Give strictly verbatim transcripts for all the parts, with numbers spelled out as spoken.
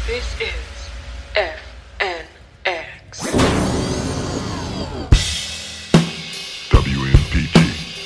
This is F N X. W N P T.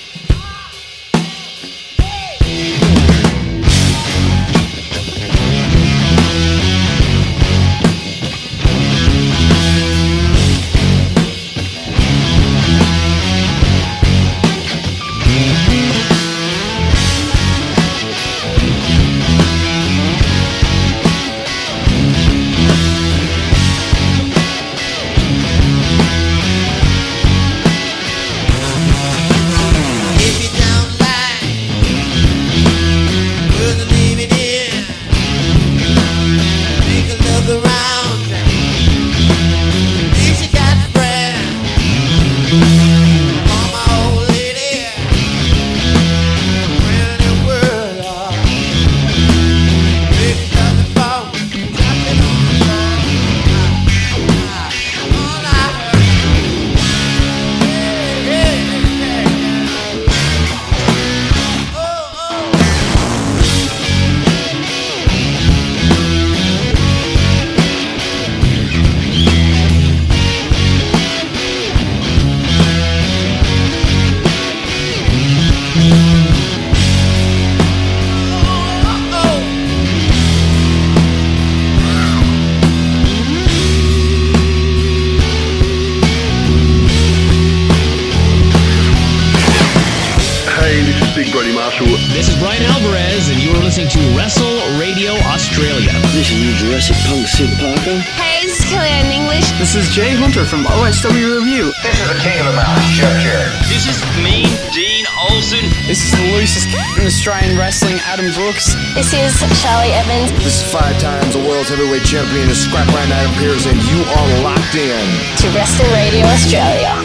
This is Brian Alvarez, and you are listening to Wrestle Radio Australia. This is you, Jurassic Punk Sid Parker. Hey, this is Kellyanne English. This is Jay Hunter from O S W Review. This is the King of the Mountain, Jeff Jarrett. This is Mean Dean Olsen. This is the loosest in Australian wrestling, Adam Brooks. This is Charlie Evans. This is five times the world's heavyweight champion, the scrap iron Adam Pearce, and you are locked in to Wrestle Radio Australia.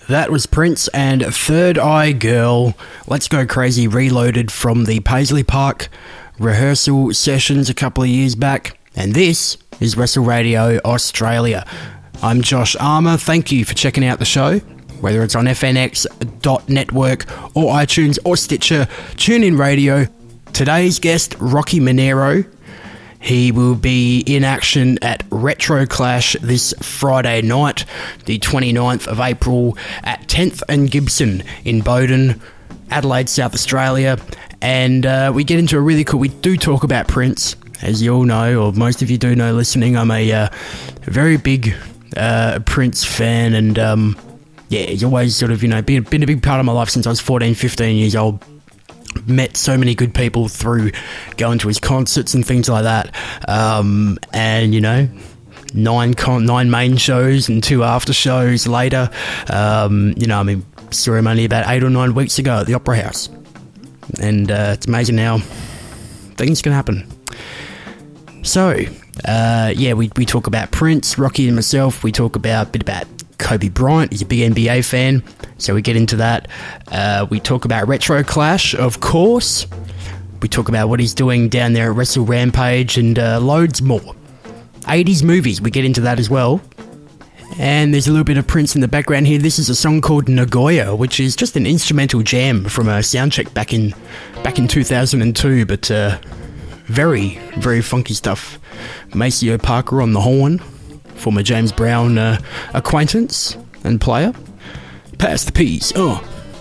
That was Prince and Third Eye Girl. Let's Go Crazy Reloaded from the Paisley Park rehearsal sessions a couple of years back. And this is Wrestle Radio Australia. I'm Josh Armour. Thank you for checking out the show. Whether it's on F N X dot network or iTunes or Stitcher, TuneIn Radio. Today's guest, Rocky Monero. He will be in action at Retro Clash this Friday night, the twenty-ninth of April, at tenth and Gibson in Bowden, Adelaide, South Australia. And uh, we get into a really cool... We do talk about Prince, as you all know, or most of you do know listening. I'm a, uh, a very big uh, Prince fan, and um, yeah, he's always sort of, you know, been, been a big part of my life since I was fourteen, fifteen years old. Met so many good people through going to his concerts and things like that, um, and you know, nine con- nine main shows and two after shows later. Um, you know, I mean, saw him only about eight or nine weeks ago at the Opera House, and uh, it's amazing how things can happen. So, uh, yeah, we we talk about Prince, Rocky, and myself. We talk about a bit about Kobe Bryant. He's a big N B A fan, so we get into that. Uh, we talk about Retro Clash, of course. We talk about what he's doing down there at Wrestle Rampage and uh, loads more. eighties movies, we get into that as well. And there's a little bit of Prince in the background here. This is a song called Nagoya, which is just an instrumental jam from a soundcheck back in back in two thousand two, but uh, very, very funky stuff. Maceo Parker on the horn, former James Brown uh, acquaintance and player. Pass the peas. Oh.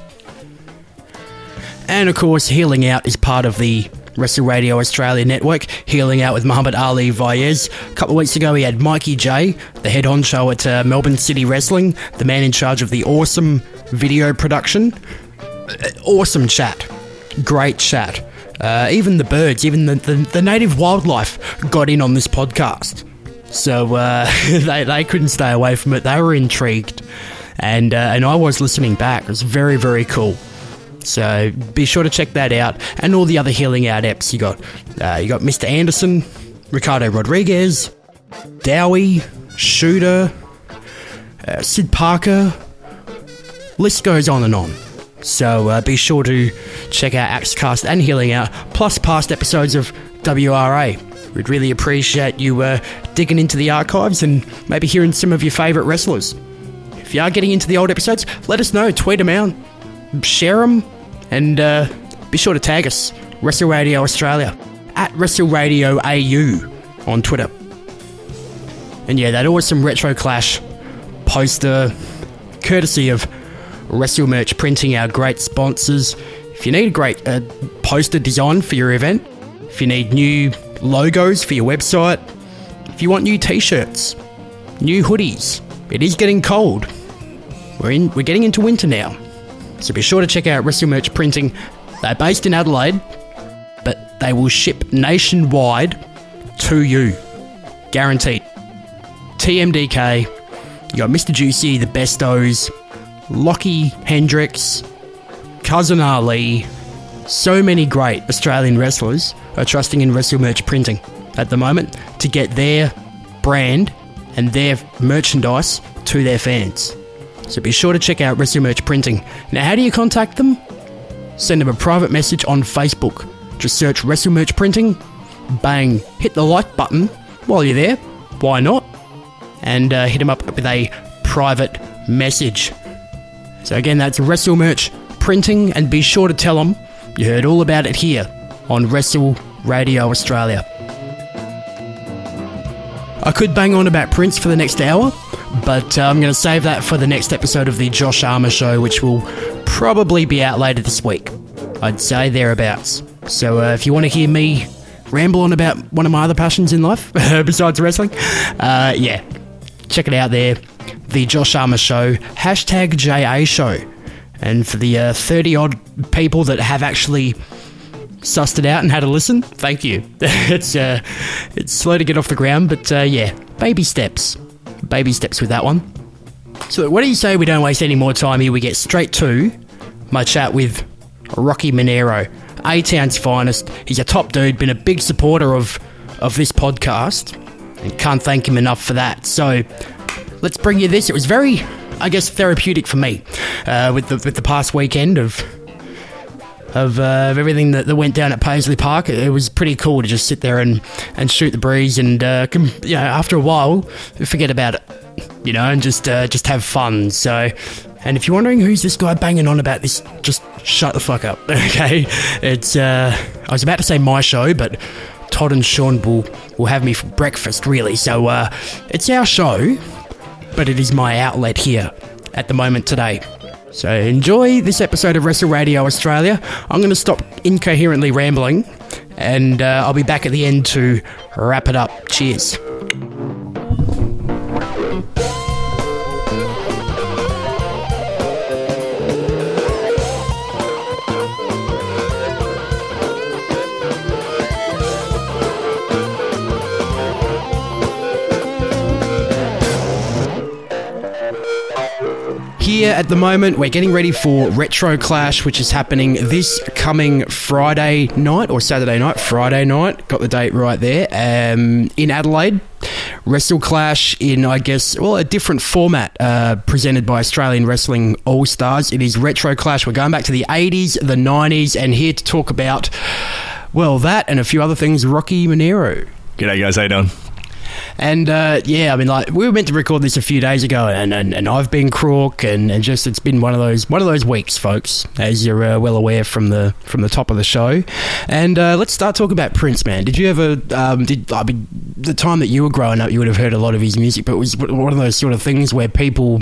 And of course, Healing Out is part of the Wrestle Radio Australia network. Healing Out with Muhammad Ali Vaez. A couple of weeks ago, we had Mikey J, the head honcho at uh, Melbourne City Wrestling, the man in charge of the awesome video production. Uh, awesome chat. Great chat. Uh, even the birds, even the, the, the native wildlife got in on this podcast. So uh, they they couldn't stay away from it. They were intrigued, and uh, and I was listening back. It was very, very cool. So be sure to check that out, and all the other Healing Out apps. You got uh, you got Mister Anderson, Ricardo Rodriguez, Dowie, Shooter, uh, Sid Parker. List goes on and on. So uh, be sure to check out Axecast and Healing Out, plus past episodes of W R A. We'd really appreciate you uh, digging into the archives and maybe hearing some of your favourite wrestlers. If you are getting into the old episodes, let us know. Tweet them out, share them, and uh, be sure to tag us, Wrestle Radio Australia, at Wrestle Radio A U on Twitter. And yeah, that awesome Retro Clash poster, courtesy of Wrestle Merch Printing, our great sponsors. If you need a great uh, poster design for your event, if you need new logos for your website, if you want new t-shirts, new hoodies, it is getting cold. We're in. We're getting into winter now, so be sure to check out Wrestle Merch Printing. They're based in Adelaide, but they will ship nationwide to you, guaranteed. T M D K, you got Mister Juicy, the Bestos, Lockie Hendricks, Cousin Ali. So many great Australian wrestlers are trusting in Wrestle Merch Printing at the moment to get their brand and their merchandise to their fans. So be sure to check out Wrestle Merch Printing. Now, how do you contact them? Send them a private message on Facebook. Just search Wrestle Merch Printing. Bang. Hit the like button while you're there. Why not? And uh, hit them up with a private message. So again, that's Wrestle Merch Printing, and be sure to tell them you heard all about it here on Wrestle Radio Australia. I could bang on about Prince for the next hour, but uh, I'm going to save that for the next episode of the Josh Armour Show, which will probably be out later this week. I'd say thereabouts. So uh, if you want to hear me ramble on about one of my other passions in life, besides wrestling, uh, yeah, check it out there. The Josh Armour Show, hashtag J A Show. And for the uh, thirty-odd people that have actually sussed it out and had a listen, thank you. it's uh, it's slow to get off the ground, but uh, yeah, baby steps. Baby steps with that one. So what do you say we don't waste any more time here? We get straight to my chat with Rocky Monero, A-Town's finest. He's a top dude, been a big supporter of, of this podcast, and can't thank him enough for that. So let's bring you this. It was very, I guess, therapeutic for me uh, with the with the past weekend of of, uh, of everything that, that went down at Paisley Park. It was pretty cool to just sit there and, and shoot the breeze and, uh, com- you know, after a while, forget about it, you know, and just uh, just have fun. So, and if you're wondering who's this guy banging on about this, just shut the fuck up, okay? It's, uh, I was about to say my show, but Todd and Sean will, will have me for breakfast, really. So, uh, it's our show, but it is my outlet here at the moment today. So enjoy this episode of Wrestle Radio Australia. I'm going to stop incoherently rambling, and uh, I'll be back at the end to wrap it up. Cheers. Here at the moment, we're getting ready for Retro Clash, which is happening this coming Friday night, or Saturday night, Friday night, got the date right there, um, in Adelaide. Wrestle Clash in, I guess, well, a different format, uh, presented by Australian Wrestling All-Stars. It is Retro Clash. We're going back to the eighties, the nineties, and here to talk about, well, that and a few other things, Rocky Monero. G'day guys, how you doing? And, uh, yeah, I mean, like, we were meant to record this a few days ago, and, and, and I've been crook, and, and just, it's been one of those one of those weeks, folks, as you're uh, well aware from the from the top of the show. And uh, let's start talking about Prince, man. Did you ever, um, did, I mean, the time that you were growing up, you would have heard a lot of his music, but it was one of those sort of things where people,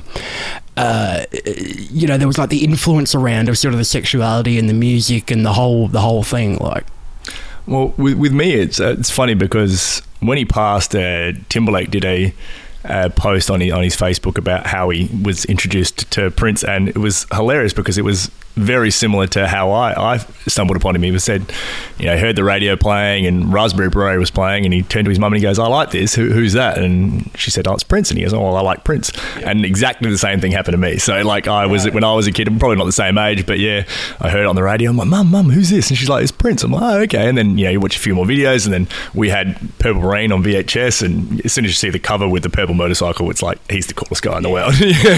uh, you know, there was like the influence around of sort of the sexuality and the music and the whole the whole thing, like. Well, with, with me, it's uh, it's funny because when he passed, uh, Timberlake did a uh, post on his, on his Facebook about how he was introduced to Prince, and it was hilarious because it was very similar to how I, I stumbled upon him. He was said, you know, heard the radio playing and Raspberry Beret was playing, and he turned to his mum and he goes, I like this. Who, who's that? And she said, oh, it's Prince. And he goes, oh, well, I like Prince. Yeah. And exactly the same thing happened to me. So, like, I was, when I was a kid, I'm probably not the same age, but yeah, I heard it on the radio. I'm like, Mum, Mum, who's this? And she's like, it's Prince. I'm like, oh, okay. And then, you know, you watch a few more videos, and then we had Purple Rain on V H S, and as soon as you see the cover with the purple motorcycle, it's like, he's the coolest guy in the world.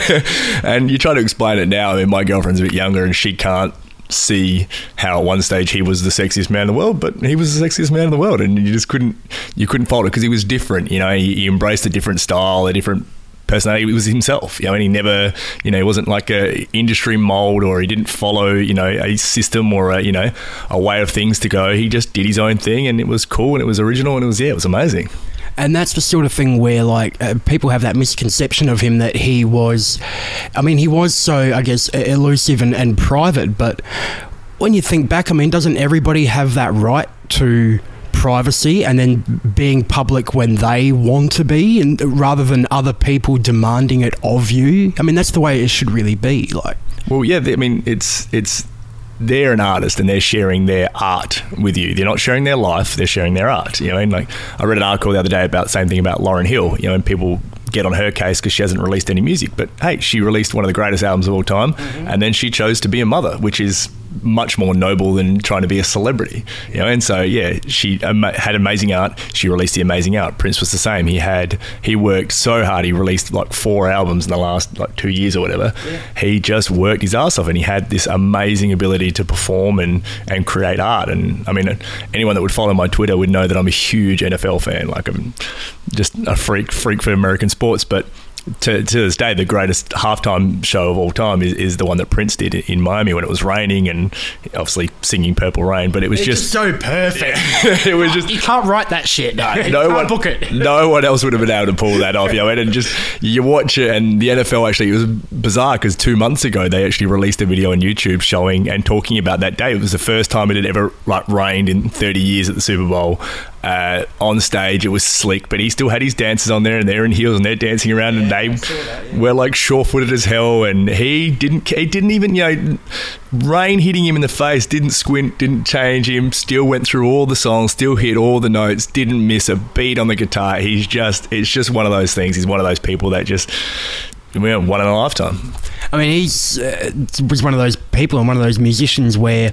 And you try to explain it now. I mean, my girlfriend's a bit younger, and she can't see how at one stage he was the sexiest man in the world, but he was the sexiest man in the world, and you just couldn't you couldn't fault it because he was different. You know, he, he embraced a different style, a different personality. He was himself, you know, and he never, you know, he wasn't like a industry mold, or he didn't follow, you know, a system or a, you know, a way of things to go. He just did his own thing, and it was cool, and it was original, and it was, yeah, it was amazing. And that's the sort of thing where, like, uh, people have that misconception of him that he was, I mean, he was so, I guess, elusive and, and private, but when you think back, I mean, doesn't everybody have that right to privacy and then being public when they want to be, and rather than other people demanding it of you? I mean, that's the way it should really be, like. Well, yeah, I mean, it's it's... they're an artist and they're sharing their art with you. They're not sharing their life, they're sharing their art. You know, and like I read an article the other day about the same thing about Lauryn Hill, you know, and people get on her case because she hasn't released any music. But hey, she released one of the greatest albums of all time, mm-hmm. and then she chose to be a mother, which is much more noble than trying to be a celebrity, you know. And so yeah, she um, had amazing art. She released the amazing art. Prince was the same. He had he worked so hard. He released like four albums in the last like two years or whatever. Yeah. He just worked his ass off, and he had this amazing ability to perform and and create art. And I mean, anyone that would follow my Twitter would know that I'm a huge N F L fan. Like, I'm just a freak freak for American sports. But To, to this day, the greatest halftime show of all time is, is the one that Prince did in Miami when it was raining, and obviously singing Purple Rain. But it was it's just, just so perfect. It was just, you can't write that shit. No, no, you no can't one, book it. No one else would have been able to pull that off. You know, and just you watch it, and the N F L actually, it was bizarre because two months ago they actually released a video on YouTube showing and talking about that day. It was the first time it had ever like rained in thirty years at the Super Bowl. Uh, on stage, it was slick, but he still had his dancers on there, and they're in heels and they're dancing around, yeah, and they that, yeah. were like sure-footed as hell. And he didn't, he didn't even, you know, rain hitting him in the face, didn't squint, didn't change him. Still went through all the songs, still hit all the notes, didn't miss a beat on the guitar. He's just, it's just one of those things. He's one of those people that just, you know, one in a lifetime. I mean, he's uh, was one of those people and one of those musicians where,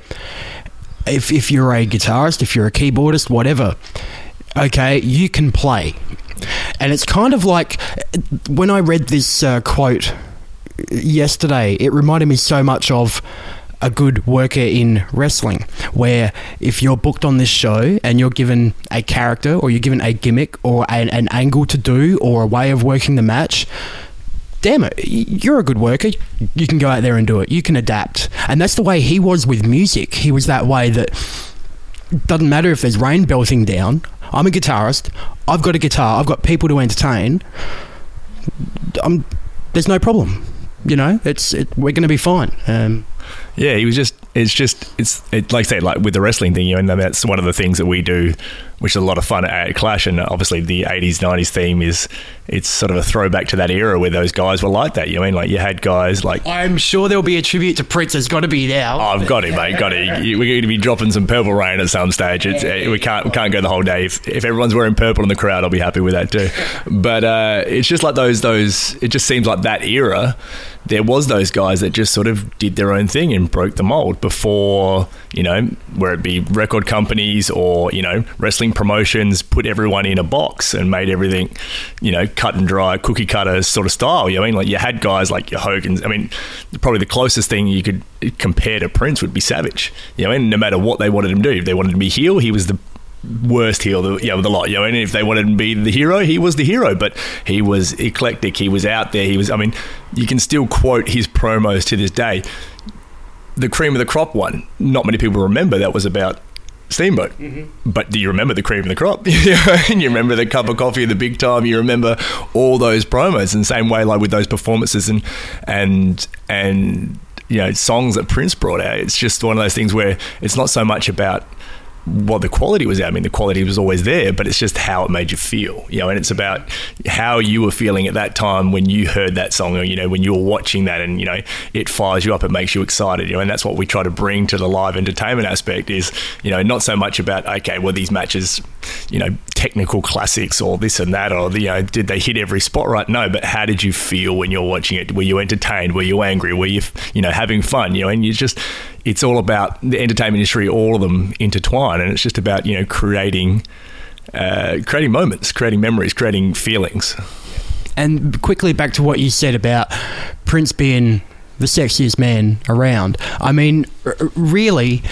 If if you're a guitarist, if you're a keyboardist, whatever, okay, you can play. And it's kind of like when I read this uh, quote yesterday, it reminded me so much of a good worker in wrestling, where if you're booked on this show and you're given a character or you're given a gimmick or an, an angle to do or a way of working the match, damn it, you're a good worker. You can go out there and do it. You can adapt. And that's the way he was with music. He was that way that doesn't matter if there's rain belting down. I'm a guitarist. I've got a guitar. I've got people to entertain. I'm, there's no problem. You know, it's it, we're going to be fine. Um, Yeah, he was just, it's just, it's it, like I say, like with the wrestling thing, you know, and that's one of the things that we do, which is a lot of fun at Clash. And obviously the eighties, nineties theme is, it's sort of a throwback to that era where those guys were like that. You know what I mean? Like you had guys like... I'm sure there'll be a tribute to Prince. There's got to be now. Oh, I've got it, mate. Got it. We're going to be dropping some Purple Rain at some stage. It's, uh, we can't we can't go the whole day. If, if everyone's wearing purple in the crowd, I'll be happy with that too. But uh, it's just like those, those... It just seems like that era, there was those guys that just sort of did their own thing and broke the mold before, you know, where it be record companies or, you know, wrestling promotions put everyone in a box and made everything, you know, cut and dry, cookie cutter sort of style. You know what I mean? Like you had guys like your Hogan's. I mean, probably the closest thing you could compare to Prince would be Savage. You know, and no matter what they wanted him to do, if they wanted him to be heel, he was the worst heel, the, you know, the lot, you know, and if they wanted him to be the hero, he was the hero, but he was eclectic, he was out there, he was, I mean, you can still quote his promos to this day. The cream of the crop one, not many people remember that was about Steamboat, mm-hmm. But do you remember the cream of the crop? And you remember the cup of coffee, the big time, you remember all those promos, in the same way like with those performances and and and you know, songs that Prince brought out. It's just one of those things where it's not so much about what the quality was. I mean, the quality was always there, but it's just how it made you feel, you know, and it's about how you were feeling at that time when you heard that song, or, you know, when you were watching that, and, you know, it fires you up, it makes you excited, you know, and that's what we try to bring to the live entertainment aspect is, you know, not so much about, okay, well, these matches, you know, technical classics or this and that, or, you know, did they hit every spot right? No, but how did you feel when you're watching it? Were you entertained? Were you angry? Were you, you know, having fun? You know, and you just, it's all about the entertainment industry, all of them intertwine, and it's just about, you know, creating uh, creating moments, creating memories, creating feelings. And quickly back to what you said about Prince being the sexiest man around. I mean, r- really,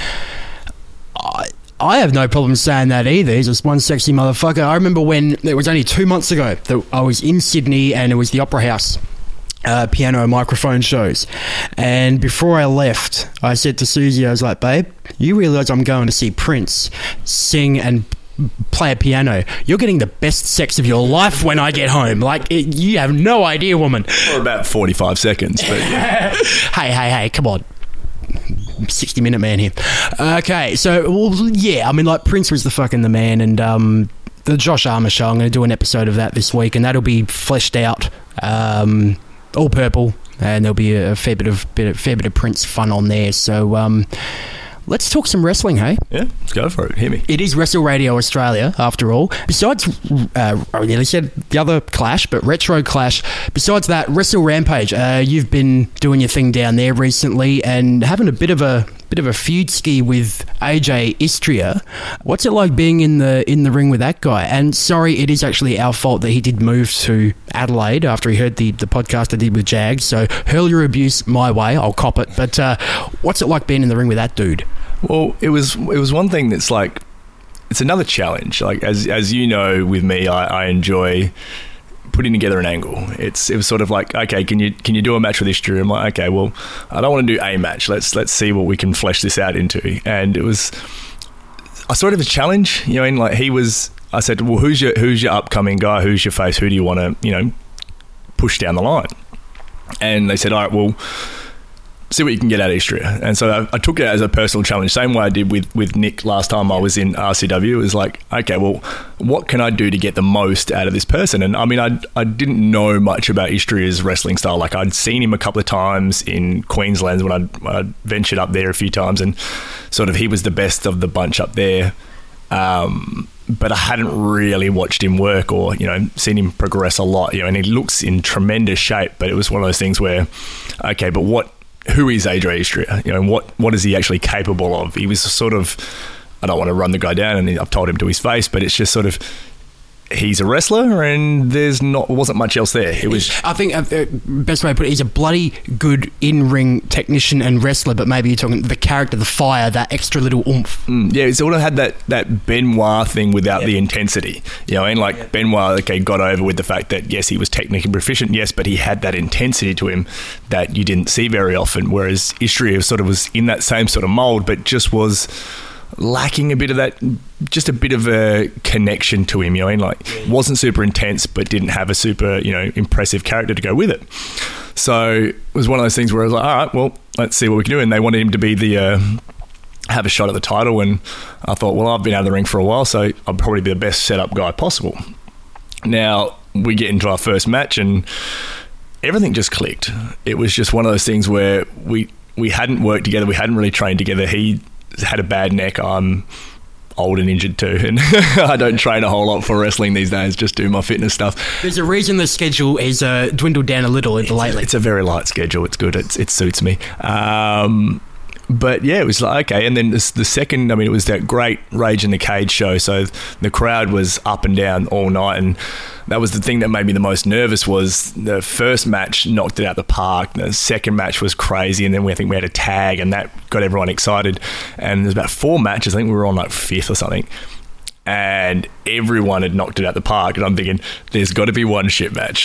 I, I have no problem saying that either. He's just one sexy motherfucker. I remember when, it was only two months ago, that I was in Sydney and it was the Opera House. Uh, piano microphone shows, and before I left, I said to Susie, I was like, babe, you realise I'm going to see Prince sing and play a piano. You're getting the best sex of your life when I get home. Like, it, you have no idea, woman. For about forty-five seconds. But yeah. hey, hey, hey, come on. sixty minute man here. Okay, so, well, yeah, I mean, like, Prince was the fucking the man, and um, the Josh Armour show, I'm going to do an episode of that this week, and that'll be fleshed out. Um... all purple, and there'll be a fair bit of bit, fair bit of Prince fun on there. So um, let's talk some wrestling, hey? Yeah, let's go for it. Hit me. It is Wrestle Radio Australia, after all. Besides, uh, I nearly said the other Clash, but Retro Clash. Besides that, Wrestle Rampage. Uh, you've been doing your thing down there recently and having a bit of a bit of a feud ski with A J Istria. What's it like being in the in the ring with that guy? And sorry, it is actually our fault that he did move to Adelaide after he heard the, the podcast I did with Jags. So hurl your abuse my way, I'll cop it. But uh, what's it like being in the ring with that dude? Well, it was it was one thing that's like, it's another challenge. Like as as you know, with me, I, I enjoy putting together an angle. It's it was sort of like, okay, can you can you do a match with Istria? I'm like, okay, well, I don't want to do a match. Let's let's see what we can flesh this out into. And it was a sort of a challenge, you know. And like he was, I said, well, who's your who's your upcoming guy? Who's your face? Who do you want to, you know, push down the line? And they said, all right, well, see what you can get out of Istria. And so I, I took it as a personal challenge, same way I did with, with Nick last time I was in R C W. It was like, okay, well, what can I do to get the most out of this person? And I mean, I I didn't know much about Istria's wrestling style. Like I'd seen him a couple of times in Queensland when I'd, when I'd ventured up there a few times, and sort of he was the best of the bunch up there. Um, but I hadn't really watched him work or, you know, seen him progress a lot, you know, and he looks in tremendous shape. But it was one of those things where, okay, but what, who is A J Istria? You know, what what is he actually capable of? He was sort of, I don't want to run the guy down, and I've told him to his face, but it's just sort of, he's a wrestler, and there's not wasn't much else there. It was. I think uh, the best way to put it, he's a bloody good in-ring technician and wrestler, but maybe you're talking the character, the fire, that extra little oomph. Mm, yeah, he sort of had that, that Benoit thing without yeah. the intensity. You know, and like yeah. Benoit, okay, got over with the fact that, yes, he was technically proficient, yes, but he had that intensity to him that you didn't see very often, whereas Istria sort of was in that same sort of mould, but just was lacking a bit of that, just a bit of a connection to him, you know, and like wasn't super intense, but didn't have a super, you know, impressive character to go with it. So it was one of those things where I was like, all right, well, let's see what we can do. And they wanted him to be the, uh, have a shot at the title. And I thought, well, I've been out of the ring for a while, so I'll probably be the best setup guy possible. Now we get into our first match and everything just clicked. It was just one of those things where we, we hadn't worked together. We hadn't really trained together. He had a bad neck. I'm old and injured too, and I don't train a whole lot for wrestling these days, just do my fitness stuff. There's a reason the schedule is uh, dwindled down a little it's, lately. It's a very light schedule. It's good. It's, it suits me. Um, but yeah, it was like, okay. And then this, the second, I mean, it was that great Rage in the Cage show. So the crowd was up and down all night. And that was the thing that made me the most nervous was the first match knocked it out the park. The second match was crazy. And then we, I think we had a tag and that got everyone excited. And there's about four matches. I think we were on like fifth or something. And everyone had knocked it out the park. And I'm thinking, there's got to be one shit match.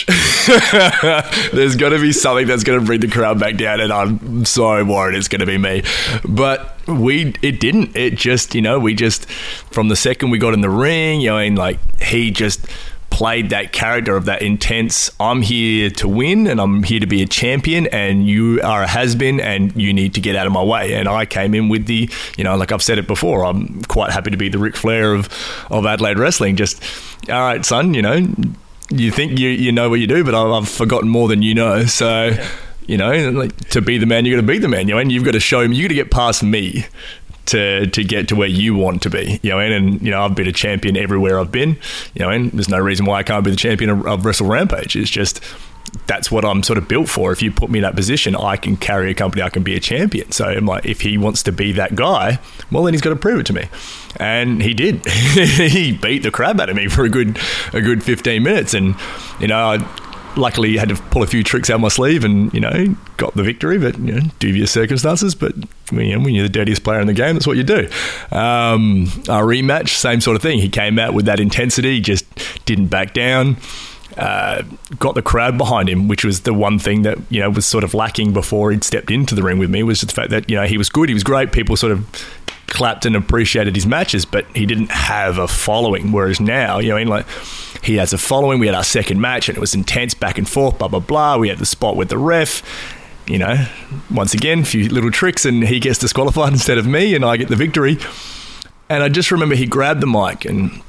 There's got to be something that's going to bring the crowd back down. And I'm so worried it's going to be me. But we, it didn't. It just, you know, we just, from the second we got in the ring, you know, and like he just played that character of that intense, I'm here to win and I'm here to be a champion and you are a has-been and you need to get out of my way. And I came in with the, you know, like I've said it before, I'm quite happy to be the Ric Flair of, of Adelaide wrestling. Just, all right, son, you know, you think you, you know what you do, but I've, I've forgotten more than you know. So, yeah. you know, like, to be the man, you got to be the man, you know, and you've got to show him, you got to get past me to to get to where you want to be, you know, and, and you know, I've been a champion everywhere I've been, you know, and there's no reason why I can't be the champion of, of Wrestle Rampage. It's just, that's what I'm sort of built for. If you put me in that position, I can carry a company, I can be a champion. So I'm like, if he wants to be that guy, well, then he's got to prove it to me. And he did. He beat the crap out of me for a good a good fifteen minutes. And, you know, I luckily had to pull a few tricks out my sleeve and, you know, got the victory, but, you know, dubious circumstances. But, you know, when you're the dirtiest player in the game, that's what you do. Um, our rematch, same sort of thing. He came out with that intensity, just didn't back down. Uh, got the crowd behind him, which was the one thing that, you know, was sort of lacking before he'd stepped into the ring with me, was the fact that, you know, he was good, he was great. People sort of clapped and appreciated his matches, but he didn't have a following. Whereas now, you know, I mean, like, he has a following. We had our second match and it was intense, back and forth, blah, blah, blah. We had the spot with the ref. You know, once again, a few little tricks and he gets disqualified instead of me and I get the victory. And I just remember he grabbed the mic and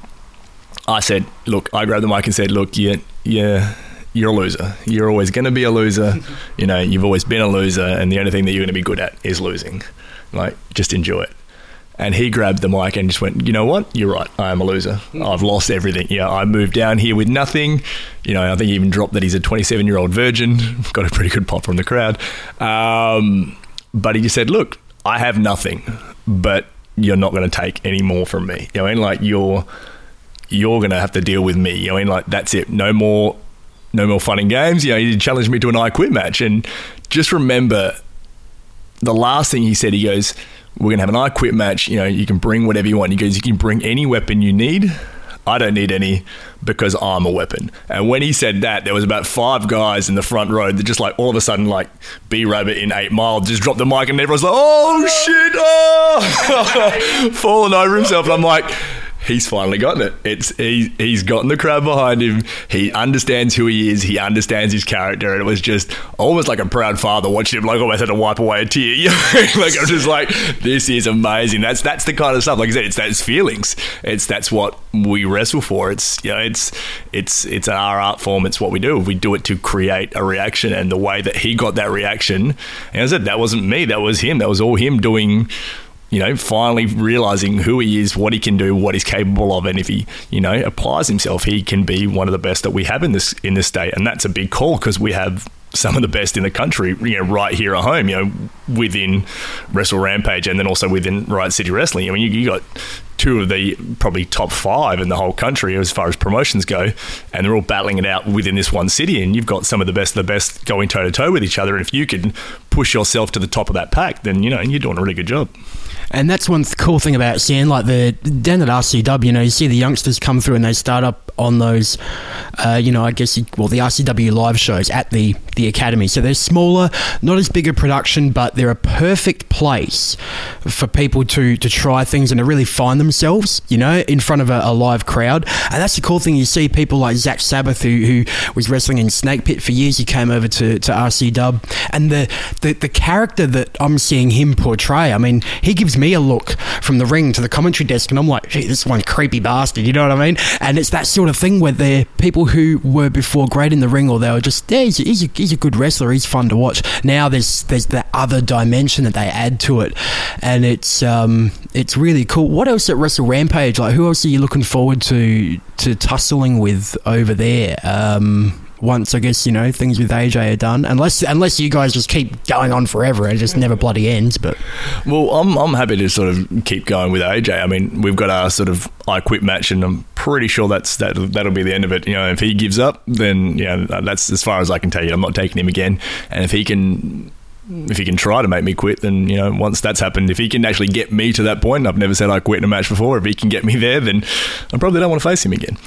I said, look, I grabbed the mic and said, look, yeah, yeah, you're a loser. You're always going to be a loser. You know, you've always been a loser and the only thing that you're going to be good at is losing. Like, just enjoy it. And he grabbed the mic and just went, you know what? You're right. I am a loser. I've lost everything. Yeah, I moved down here with nothing. You know, I think he even dropped that he's a twenty-seven-year-old virgin. Got a pretty good pop from the crowd. Um, but he just said, look, I have nothing, but you're not going to take any more from me. You know, and like you're you're going to have to deal with me. You know, and like that's it. No more, no more fun and games. You know, he challenged me to an I Quit match. And just remember, the last thing he said, he goes, we're going to have an I Quit match. You know, you can bring whatever you want. He goes, you can bring any weapon you need. I don't need any because I'm a weapon. And when he said that, there was about five guys in the front row that just like all of a sudden, like B-Rabbit in Eight Mile, just dropped the mic and everyone's like, oh shit, oh, falling over himself. And I'm like, he's finally gotten it. It's he, he's gotten the crowd behind him. He understands who he is. He understands his character. And it was just almost like a proud father watching him, like almost had to wipe away a tear. You know? Like I'm just like, this is amazing. That's that's the kind of stuff. Like I said, it's those feelings. It's that's what we wrestle for. It's you know, it's it's it's our art form. It's what we do. We do it to create a reaction. And the way that he got that reaction, and I said that wasn't me. That was him. That was all him doing. You know, finally realising who he is, what he can do, what he's capable of, and if he, you know, applies himself, he can be one of the best that we have in this in this state. And that's a big call because we have some of the best in the country, you know, right here at home, you know, within Wrestle Rampage and then also within Riot City Wrestling. I mean, you, you got two of the probably top five in the whole country as far as promotions go, and they're all battling it out within this one city, and you've got some of the best of the best going toe-to-toe with each other. And if you can push yourself to the top of that pack, then, you know, you're doing a really good job. And that's one th- cool thing about seeing, like, the down at R C W, you know, you see the youngsters come through and they start up on those, uh, you know, I guess, you, well, the R C W live shows at the, the Academy. So they're smaller, not as big a production, but they're a perfect place for people to, to try things and to really find themselves, you know, in front of a, a live crowd. And that's the cool thing. You see people like Zach Sabbath, who, who was wrestling in Snake Pit for years. He came over to, to R C W. And the, the, the character that I'm seeing him portray, I mean, he gives me a look from the ring to the commentary desk, and I'm like, gee, this one creepy bastard, you know what I mean? And it's that sort of thing where they're people who were before great in the ring, or they were just, yeah, he's a, he's a, he's a good wrestler, he's fun to watch. Now there's there's that other dimension that they add to it, and it's um it's really cool. What else at Wrestle Rampage? Like, who else are you looking forward to to tussling with over there? Um Once, I guess, you know, things with A J are done, unless unless you guys just keep going on forever and it just never bloody ends. But well, I'm I'm happy to sort of keep going with A J. I mean, we've got our sort of I Quit match, and I'm pretty sure that's that that'll be the end of it. You know, if he gives up, then yeah, that's as far as I can tell you. I'm not taking him again, and if he can. If he can try to make me quit, then, you know, once that's happened, if he can actually get me to that point, I've never said I quit in a match before, if he can get me there, then I probably don't want to face him again.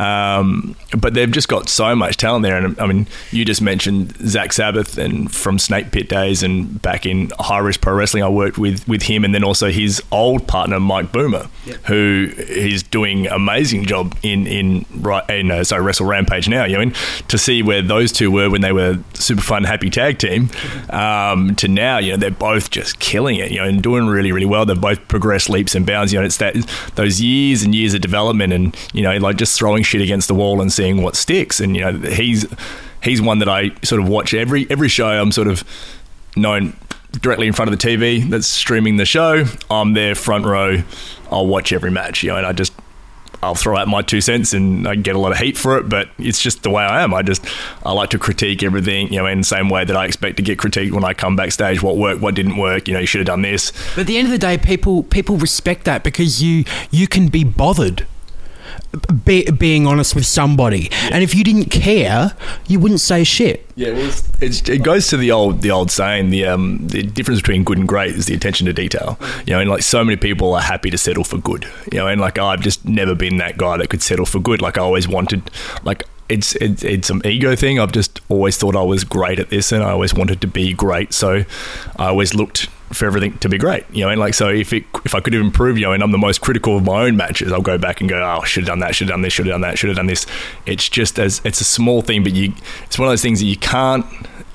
Um, but they've just got so much talent there. And I mean, you just mentioned Zach Sabbath, and from Snake Pit days and back in High Risk Pro Wrestling, I worked with, with him, and then also his old partner, Mike Boomer, yep. who is doing an amazing job in, in, in uh, sorry, Wrestle Rampage now. You know, and to see where those two were when they were super fun, happy tag team, um, Um, to now, you know, they're both just killing it, you know, and doing really, really well. They've both progressed leaps and bounds. You know, it's that those years and years of development, and, you know, like just throwing shit against the wall and seeing what sticks. And, you know, he's he's one that I sort of watch every every show. I'm sort of known directly in front of the T V that's streaming the show. I'm there front row. I'll watch every match, you know, and I just I'll throw out my two cents, and I get a lot of heat for it, but it's just the way I am. I just, I like to critique everything, you know, in the same way that I expect to get critiqued when I come backstage. What worked, what didn't work, you know, you should have done this. But at the end of the day, people people respect that, because you you can be bothered be, being honest with somebody. Yeah. And if you didn't care, you wouldn't say shit. Yeah, well, it's, it's, it goes to the old the old saying, the um the difference between good and great is the attention to detail. You know, and like so many people are happy to settle for good. You know, and like I've just never been that guy that could settle for good. Like I always wanted, like it's it's it's an ego thing. I've just always thought I was great at this, and I always wanted to be great. So I always looked for everything to be great, you know, and like, so if it, if I could have improved, you know, and I'm the most critical of my own matches, I'll go back and go, oh, should have done that, should have done this, should have done that, should have done this. It's just as, it's a small thing, but you, it's one of those things that you can't,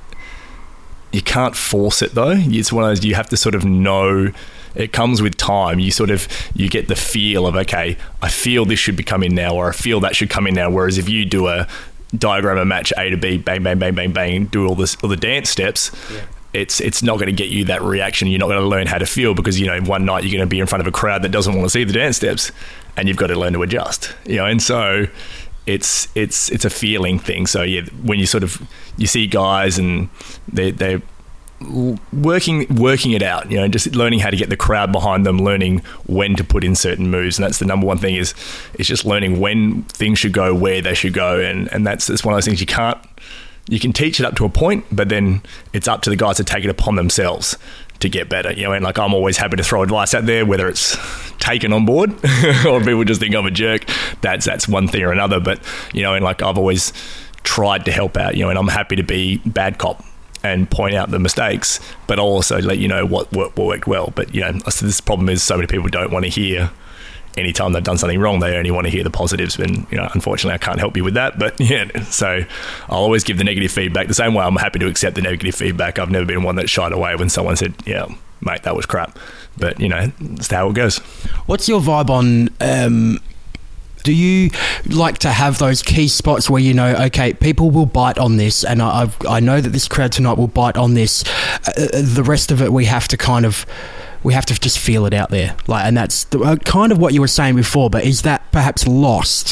you can't force it though. It's one of those, you have to sort of know, it comes with time. You sort of, you get the feel of, okay, I feel this should be coming now, or I feel that should come in now. Whereas if you do a diagram a match A to B, bang, bang, bang, bang, bang, do all this, all the dance steps, yeah. it's it's not going to get you that reaction. You're not going to learn how to feel, because, you know, one night you're going to be in front of a crowd that doesn't want to see the dance steps, and you've got to learn to adjust, you know. And so it's it's it's a feeling thing. So yeah, when you sort of, you see guys and they they're working working it out, you know, just learning how to get the crowd behind them, learning when to put in certain moves. And that's the number one thing, is it's just learning when things should go, where they should go. And and that's it's one of those things you can't, you can teach it up to a point, but then it's up to the guys to take it upon themselves to get better, you know. And like, I'm always happy to throw advice out there, whether it's taken on board or people just think I'm a jerk. That's that's one thing or another. But, you know, and like, I've always tried to help out, you know, and I'm happy to be bad cop and point out the mistakes, but I'll also let you know what, what, what worked well. But, you know, this problem is so many people don't want to hear, anytime they've done something wrong, they only want to hear the positives. And, you know, unfortunately, I can't help you with that. But yeah, so I'll always give the negative feedback. The same way I'm happy to accept the negative feedback. I've never been one that shied away when someone said, yeah, mate, that was crap. But, you know, that's how it goes. What's your vibe on... Um Do you like to have those key spots where you know, okay, people will bite on this, and I I've, I know that this crowd tonight will bite on this. Uh, the rest of it, we have to kind of, we have to just feel it out there, like, and that's the, uh, kind of what you were saying before. But is that perhaps lost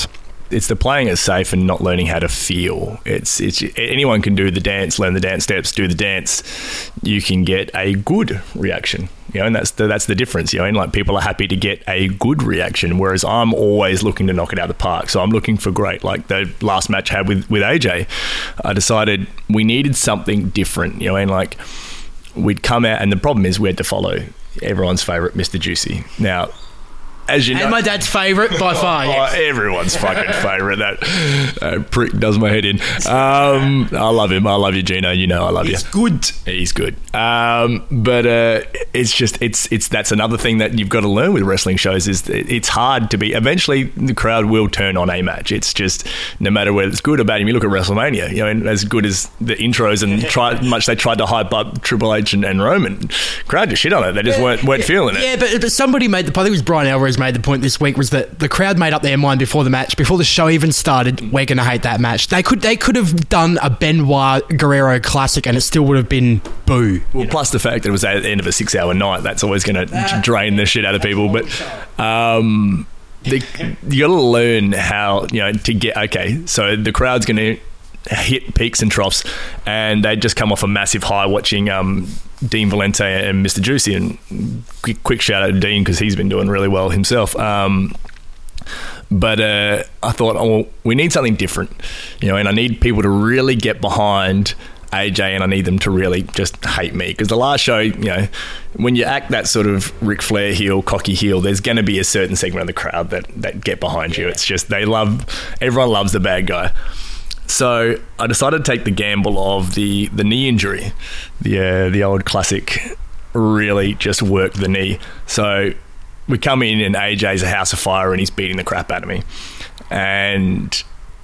it's the playing it safe and not learning how to feel. It's it's anyone can do the dance, learn the dance steps, do the dance. You can get a good reaction, you know, and that's the, that's the difference, you know. And like people are happy to get a good reaction, whereas I'm always looking to knock it out of the park. So I'm looking for great. Like the last match I had with with A J, I decided we needed something different, you know, and like we'd come out, and the problem is we had to follow everyone's favourite Mister Juicy. Now, as you know, and my dad's favourite by far. Oh, Yes. Everyone's fucking favourite. That, that prick does my head in. Um, I love him. I love you, Gino. You know I love He's you. good. He's good. Um, but uh, it's just it's it's that's another thing that you've got to learn with wrestling shows is that it's hard to be. Eventually, the crowd will turn on a match. It's just no matter whether it's good or bad. If you look at WrestleMania, you know, and as good as the intros and try much they tried to hype up Triple H and, and Roman, crowd just shit on it. They just weren't weren't feeling it. Yeah, but, but somebody made the point. I think it was Brian Alvarez made the point this week was that the crowd made up their mind before the match, before the show even started. We're going to hate that match. They could they could have done a Benoit Guerrero classic, and it still would have been boo. Well, plus the fact that it was at the end of a six-hour night, that's always going to drain the shit out of people. But um, the, you got to learn how, you know, to get okay. So the crowd's going to hit peaks and troughs, and they just come off a massive high watching um, Dean Valente and Mister Juicy. And quick, quick shout out to Dean because he's been doing really well himself. Um, but uh, I thought, oh, well, we need something different, you know, and I need people to really get behind A J, and I need them to really just hate me, because the last show, you know, when you act that sort of Ric Flair heel, cocky heel, there's going to be a certain segment of the crowd that that get behind you. It's just they love, everyone loves the bad guy. So I decided to take the gamble of the the knee injury, the uh, the old classic, really just work the knee. So we come in and A J's a house of fire and he's beating the crap out of me, and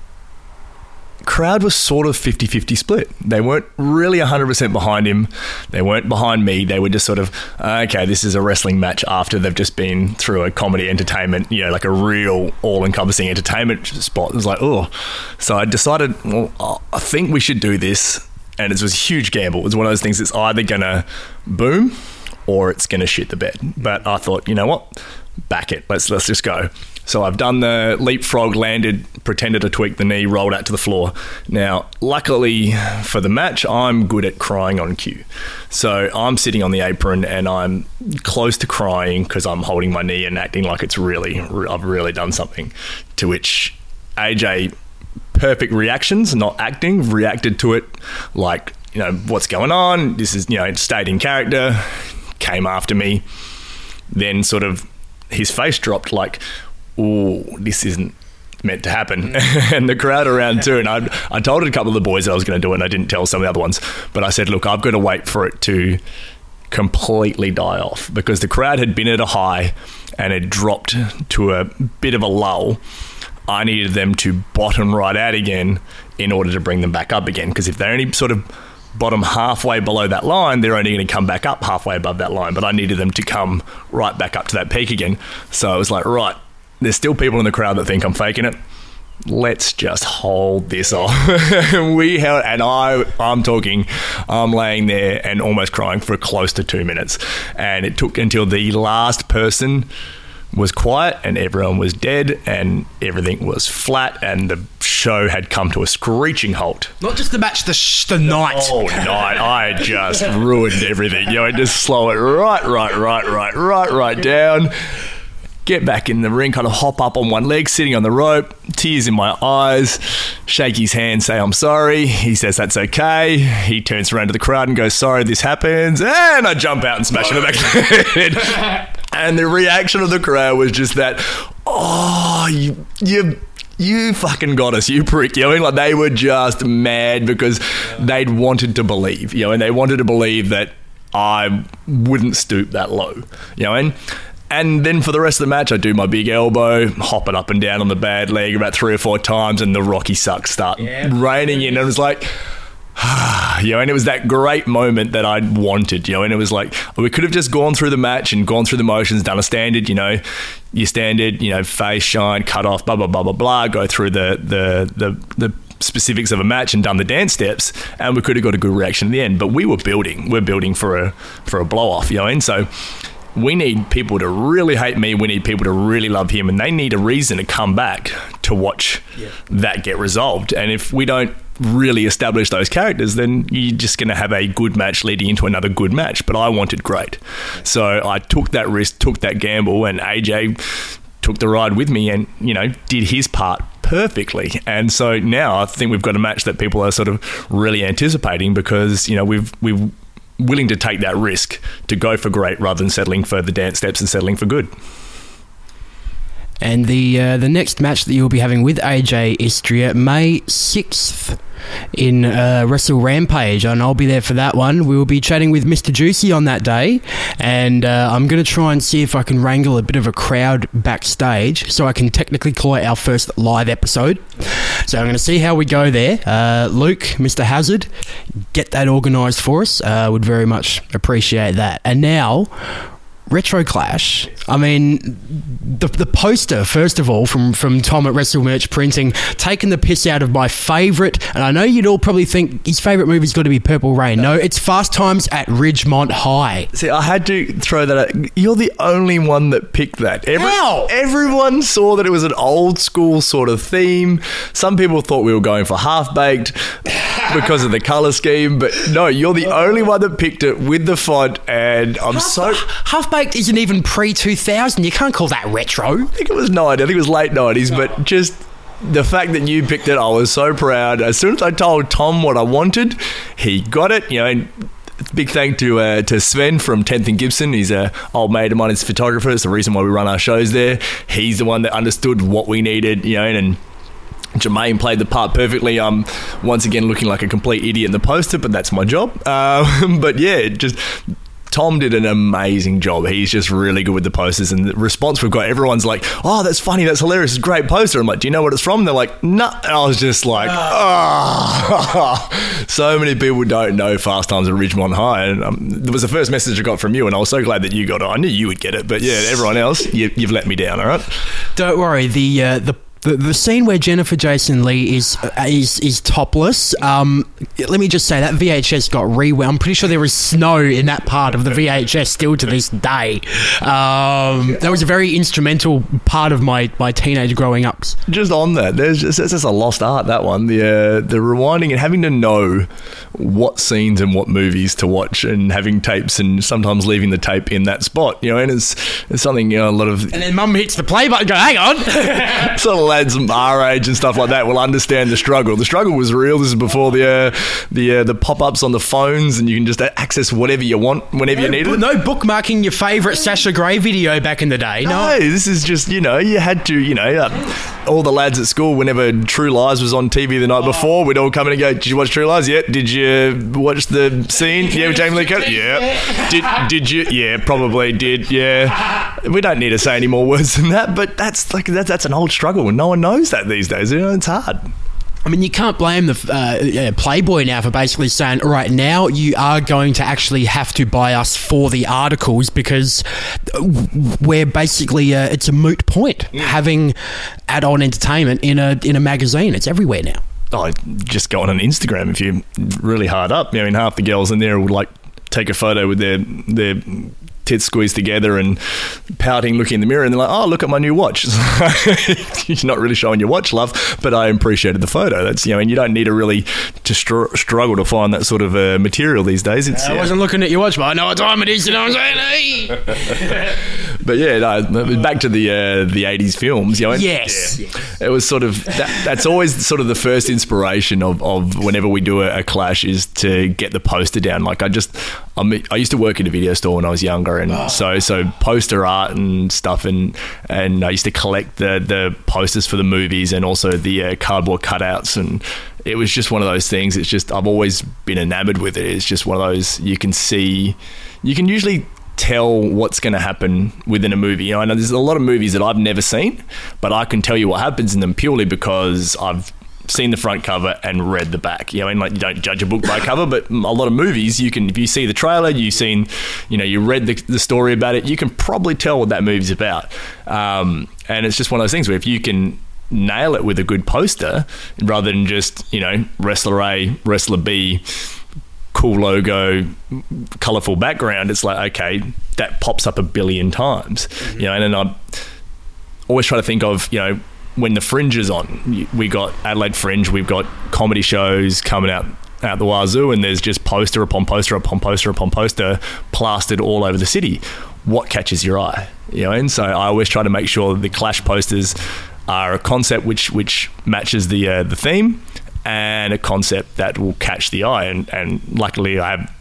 crowd was sort of fifty-fifty split. They weren't really one hundred percent behind him. They weren't behind me. They were just sort of, okay, this is a wrestling match after they've just been through a comedy entertainment, you know, like a real all-encompassing entertainment spot. It was like, oh. So I decided, well, I think we should do this. And it was a huge gamble. It was one of those things that's either going to boom or it's going to shit the bed. But I thought, you know what? Back it. Let's let's just go. So I've done the leapfrog, landed, pretended to tweak the knee, rolled out to the floor. Now, luckily for the match, I'm good at crying on cue. So I'm sitting on the apron and I'm close to crying because I'm holding my knee and acting like it's really, I've really done something. To which A J, perfect reactions, not acting, reacted to it like, you know, what's going on? This is, you know, stayed in character, came after me. Then sort of his face dropped like, oh, this isn't meant to happen. And the crowd around too, and I I told a couple of the boys that I was going to do it, and I didn't tell some of the other ones, but I said, look, I've got to wait for it to completely die off, because the crowd had been at a high and had dropped to a bit of a lull. I needed them to bottom right out again in order to bring them back up again, because if they only sort of bottom halfway below that line, they're only going to come back up halfway above that line, but I needed them to come right back up to that peak again. So I was like, right, there's still people in the crowd that think I'm faking it. Let's just hold this off. we held, and I, I'm talking, I'm laying there and almost crying for close to two minutes. And it took until the last person was quiet and everyone was dead and everything was flat and the show had come to a screeching halt. Not just the match, the sh- the night. Oh, night. I just ruined everything. You know, I just slow it right, right, right, right, right, right down. Get back in the ring, kind of hop up on one leg, sitting on the rope, tears in my eyes, shake his hand, say, I'm sorry. He says, that's okay. He turns around to the crowd and goes, sorry, this happens. And I jump out and smash him in the back of the head. And the reaction of the crowd was just that, oh, you, you, you fucking got us, you prick. You know, I mean, like they were just mad because they'd wanted to believe, you know, and they wanted to believe that I wouldn't stoop that low, you know, and And then for the rest of the match, I do my big elbow, hopping up and down on the bad leg about three or four times, and the Rocky sucks start yeah. raining in. And it was like, you know, and it was that great moment that I'd wanted, you know, and it was like, we could have just gone through the match and gone through the motions, done a standard, you know, your standard, you know, face, shine, cut off, blah, blah, blah, blah, blah, go through the, the, the, the, specifics of a match and done the dance steps, and we could have got a good reaction at the end. But we were building, we're building for a, for a blow off, you know, and so we need people to really hate me. We need people to really love him, and they need a reason to come back to watch yeah. that get resolved. And if we don't really establish those characters, then you're just going to have a good match leading into another good match. But I wanted great. So I took that risk, took that gamble, and A J took the ride with me and, you know, did his part perfectly. And so now I think we've got a match that people are sort of really anticipating because, you know, we've we've willing to take that risk to go for great rather than settling for the dance steps and settling for good. And the uh, the next match that you'll be having with A J Istria, May sixth in uh, Wrestle Rampage, and I'll be there for that one. We will be chatting with Mister Juicy on that day, and uh, I'm going to try and see if I can wrangle a bit of a crowd backstage so I can technically call it our first live episode. So I'm going to see how we go there. Uh, Luke, Mister Hazard, get that organised for us. I uh, would very much appreciate that. And now, Retro Clash. I mean, the the poster, first of all, from, from Tom at Wrestle Merch Printing, taking the piss out of my favourite, and I know you'd all probably think his favourite movie's got to be Purple Rain. No, it's Fast Times at Ridgemont High. See, I had to throw that out. You're the only one that picked that. Every, How? Everyone saw that it was an old school sort of theme. Some people thought we were going for Half-Baked because of the colour scheme, but no, you're the only one that picked it with the font, and I'm Half, so... Half-Baked isn't even pre two thousand. You can't call that retro. I think it was ninety. I think it was late nineties, oh. but just the fact that you picked it, I was so proud. As soon as I told Tom what I wanted, he got it. You know, and big thank to uh, to Sven from tenth and Gibson. He's an old mate of mine. He's a photographer. It's the reason why we run our shows there. He's the one that understood what we needed, you know, and Jermaine played the part perfectly. I'm once again looking like a complete idiot in the poster, but that's my job. Uh, but yeah, it just... Tom did an amazing job. He's just really good with the posters, and the response we've got, everyone's like, oh, that's funny, that's hilarious, it's a great poster. I'm like, do you know what it's from? And they're like, no. Nah. And I was just like, oh. So many people don't know Fast Times at Ridgemont High, and um, it was the first message I got from you, and I was so glad that you got it. I knew you would get it, but yeah, everyone else, you, you've let me down, all right? Don't worry, the uh, the The, the scene where Jennifer Jason Leigh is uh, is is topless. Um, let me just say that V H S got rewound. I'm pretty sure there was snow in that part of the V H S still to this day. Um, that was a very instrumental part of my, my teenage growing up. Just on that, there's just, it's just a lost art, that one. The uh, the rewinding and having to know what scenes and what movies to watch, and having tapes and sometimes leaving the tape in that spot. You know, and it's, it's something, you know, a lot of... And then Mum hits the play button and go, hang on. Sort of lads our age and stuff like that will understand the struggle. The struggle was real. This is before the uh, the uh, the pop-ups on the phones, and you can just access whatever you want whenever no, you need bu- it. No bookmarking your favourite Sasha Grey video back in the day. No, no, this is just, you know, you had to, you know, uh, all the lads at school, whenever True Lies was on T V the night before, we'd all come in and go, did you watch True Lies? Yeah. Did you watch the scene? Yeah, with Jamie Lee Curtis? Yeah. Did did you? Yeah, probably did. Yeah. We don't need to say any more words than that, but that's like that's that's an old struggle, and no one knows that these days. You know, it's hard. I mean, you can't blame the uh, Playboy now for basically saying, all right, now you are going to actually have to buy us for the articles, because we're basically, uh, it's a moot point yeah. having adult entertainment in a in a magazine. It's everywhere now. Oh, just go on an Instagram if you're really hard up. I mean, half the girls in there would like take a photo with their their tits squeezed together and pouting, looking in the mirror, and they're like, oh, look at my new watch. You're not really showing your watch, love, but I appreciated the photo. That's, you know, and you don't need to really to str- struggle to find that sort of uh, material these days. It's, I yeah. wasn't looking at your watch, but I know what time it is, you know what I'm saying? Hey! But yeah, no, back to the uh, the eighties films. You know, yes. Yeah, it was sort of, that, that's always sort of the first inspiration of, of whenever we do a, a clash, is to get the poster down. Like I just, I mean, I used to work in a video store when I was younger, and oh. so so poster art and stuff, and and I used to collect the the posters for the movies, and also the uh, cardboard cutouts, and it was just one of those things. It's just, I've always been enamored with it. It's just one of those, you can see, you can usually tell what's going to happen within a movie. You know, I know there's a lot of movies that I've never seen, but I can tell you what happens in them purely because I've seen the front cover and read the back. You know, I mean, like, you don't judge a book by cover, but a lot of movies, you can, if you see the trailer, you've seen, you know, you read the, the story about it, you can probably tell what that movie's about. Um, and it's just one of those things where if you can nail it with a good poster, rather than just, you know, wrestler A, wrestler B, cool logo, colourful background, it's like, okay, that pops up a billion times. Mm-hmm. You know, and then I always try to think of, you know, when the Fringe is on, we got Adelaide Fringe, we've got comedy shows coming out out the wazoo, and there's just poster upon poster upon poster upon poster plastered all over the city. What catches your eye? You know, and so I always try to make sure the Clash posters are a concept which which matches the uh, the theme, and a concept that will catch the eye. And, and luckily I have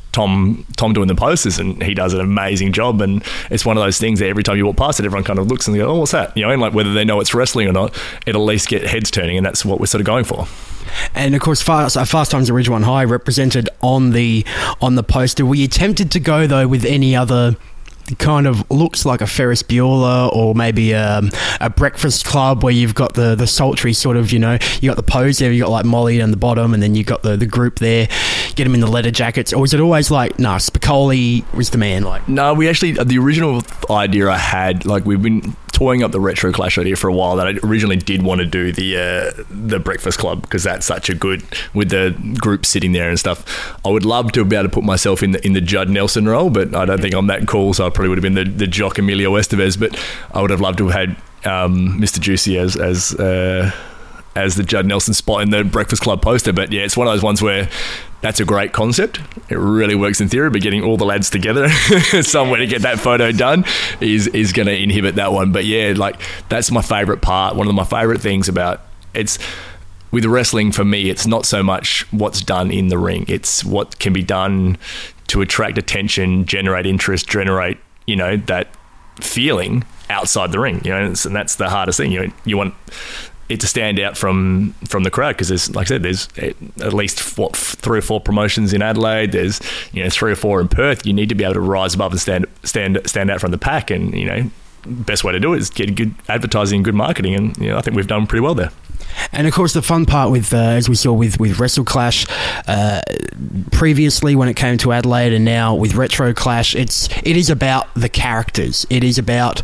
Tom Tom doing the posters, and he does an amazing job. And it's one of those things that every time you walk past it, everyone kind of looks and go, oh, what's that? You know, and like whether they know it's wrestling or not, it'll at least get heads turning, and that's what we're sort of going for. And of course, Fast, uh, Fast Times at Ridgemont High represented on the on the poster. Were you tempted to go though with any other kind of looks like a Ferris Bueller, or maybe um, a Breakfast Club, where you've got the the sultry sort of, you know, you got the pose there, you got like Molly down the bottom, and then you got the the group there, get them in the leather jackets? Or was it always like, nah, Spicoli was the man? Like, no, we actually, the original idea I had, like, we've been toying up the Retro Clash idea for a while, that I originally did want to do the uh, the Breakfast Club, because that's such a good, with the group sitting there and stuff. I would love to be able to put myself in the in the Judd Nelson role, but I don't think I'm that cool, so I probably would have been the, the jock Emilio Estevez, but I would have loved to have had um, Mister Juicy as as uh, as the Judd Nelson spot in the Breakfast Club poster. But yeah, it's one of those ones where that's a great concept. It really works in theory, but getting all the lads together somewhere to get that photo done is is going to inhibit that one. But yeah, like, that's my favourite part. One of my favourite things about it's with wrestling for me, it's not so much what's done in the ring. It's what can be done to attract attention, generate interest, generate, you know, that feeling outside the ring. You know, and, and that's the hardest thing. You know, you want it to stand out from from the crowd, because there's, like I said, there's at least what three or four promotions in Adelaide. There's, you know, three or four in Perth. You need to be able to rise above and stand stand stand out from the pack. And, you know, best way to do it is get good advertising, good marketing, and, you know, I think we've done pretty well there. And of course, the fun part with, uh, as we saw with with Wrestle Clash uh, previously when it came to Adelaide, and now with Retro Clash, it's it is about the characters. It is about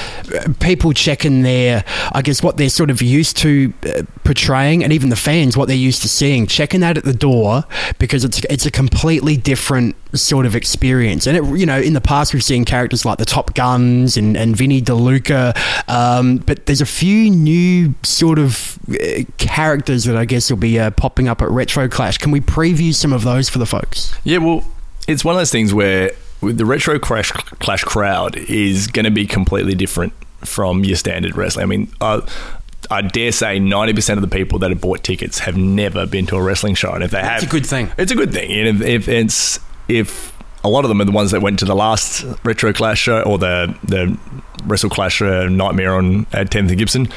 people checking their, I guess, what they're sort of used to uh, portraying, and even the fans, what they're used to seeing, checking that at the door, because it's it's a completely different sort of experience. And it, you know, in the past we've seen characters like the Top Guns and, and Vinny DeLuca, um, but there's a few new sort of uh, characters that I guess will be uh, popping up at Retro Clash. Can we preview some of those for the folks? Yeah, well, it's one of those things where with the Retro Clash, Clash crowd is going to be completely different from your standard wrestling. I mean, uh, I dare say ninety percent of the people that have bought tickets have never been to a wrestling show, and if they have, it's a good thing. It's a good thing. And if, if it's if a lot of them are the ones that went to the last Retro Clash show, or the the Wrestle Clash uh, Nightmare on at tenth and Gibson.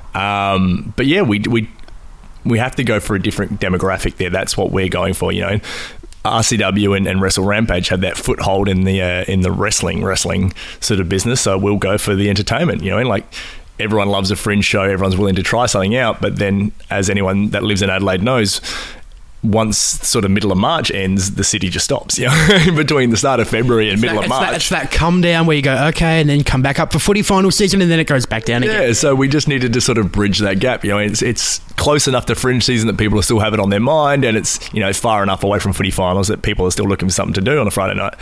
Um, but yeah, we we we have to go for a different demographic there. That's what we're going for, you know. R C W and, and Wrestle Rampage have that foothold in the uh, in the wrestling wrestling sort of business, so we'll go for the entertainment, you know. And like, everyone loves a fringe show, everyone's willing to try something out, but then, as anyone that lives in Adelaide knows, once sort of middle of March ends, the city just stops, you know, between the start of February and it's middle that, of March. It's that, it's that come down where you go, okay, and then come back up for footy final season, and then it goes back down again. Yeah, so we just needed to sort of bridge that gap. You know, it's it's close enough to fringe season that people still have it on their mind, and it's, you know, far enough away from footy finals that people are still looking for something to do on a Friday night.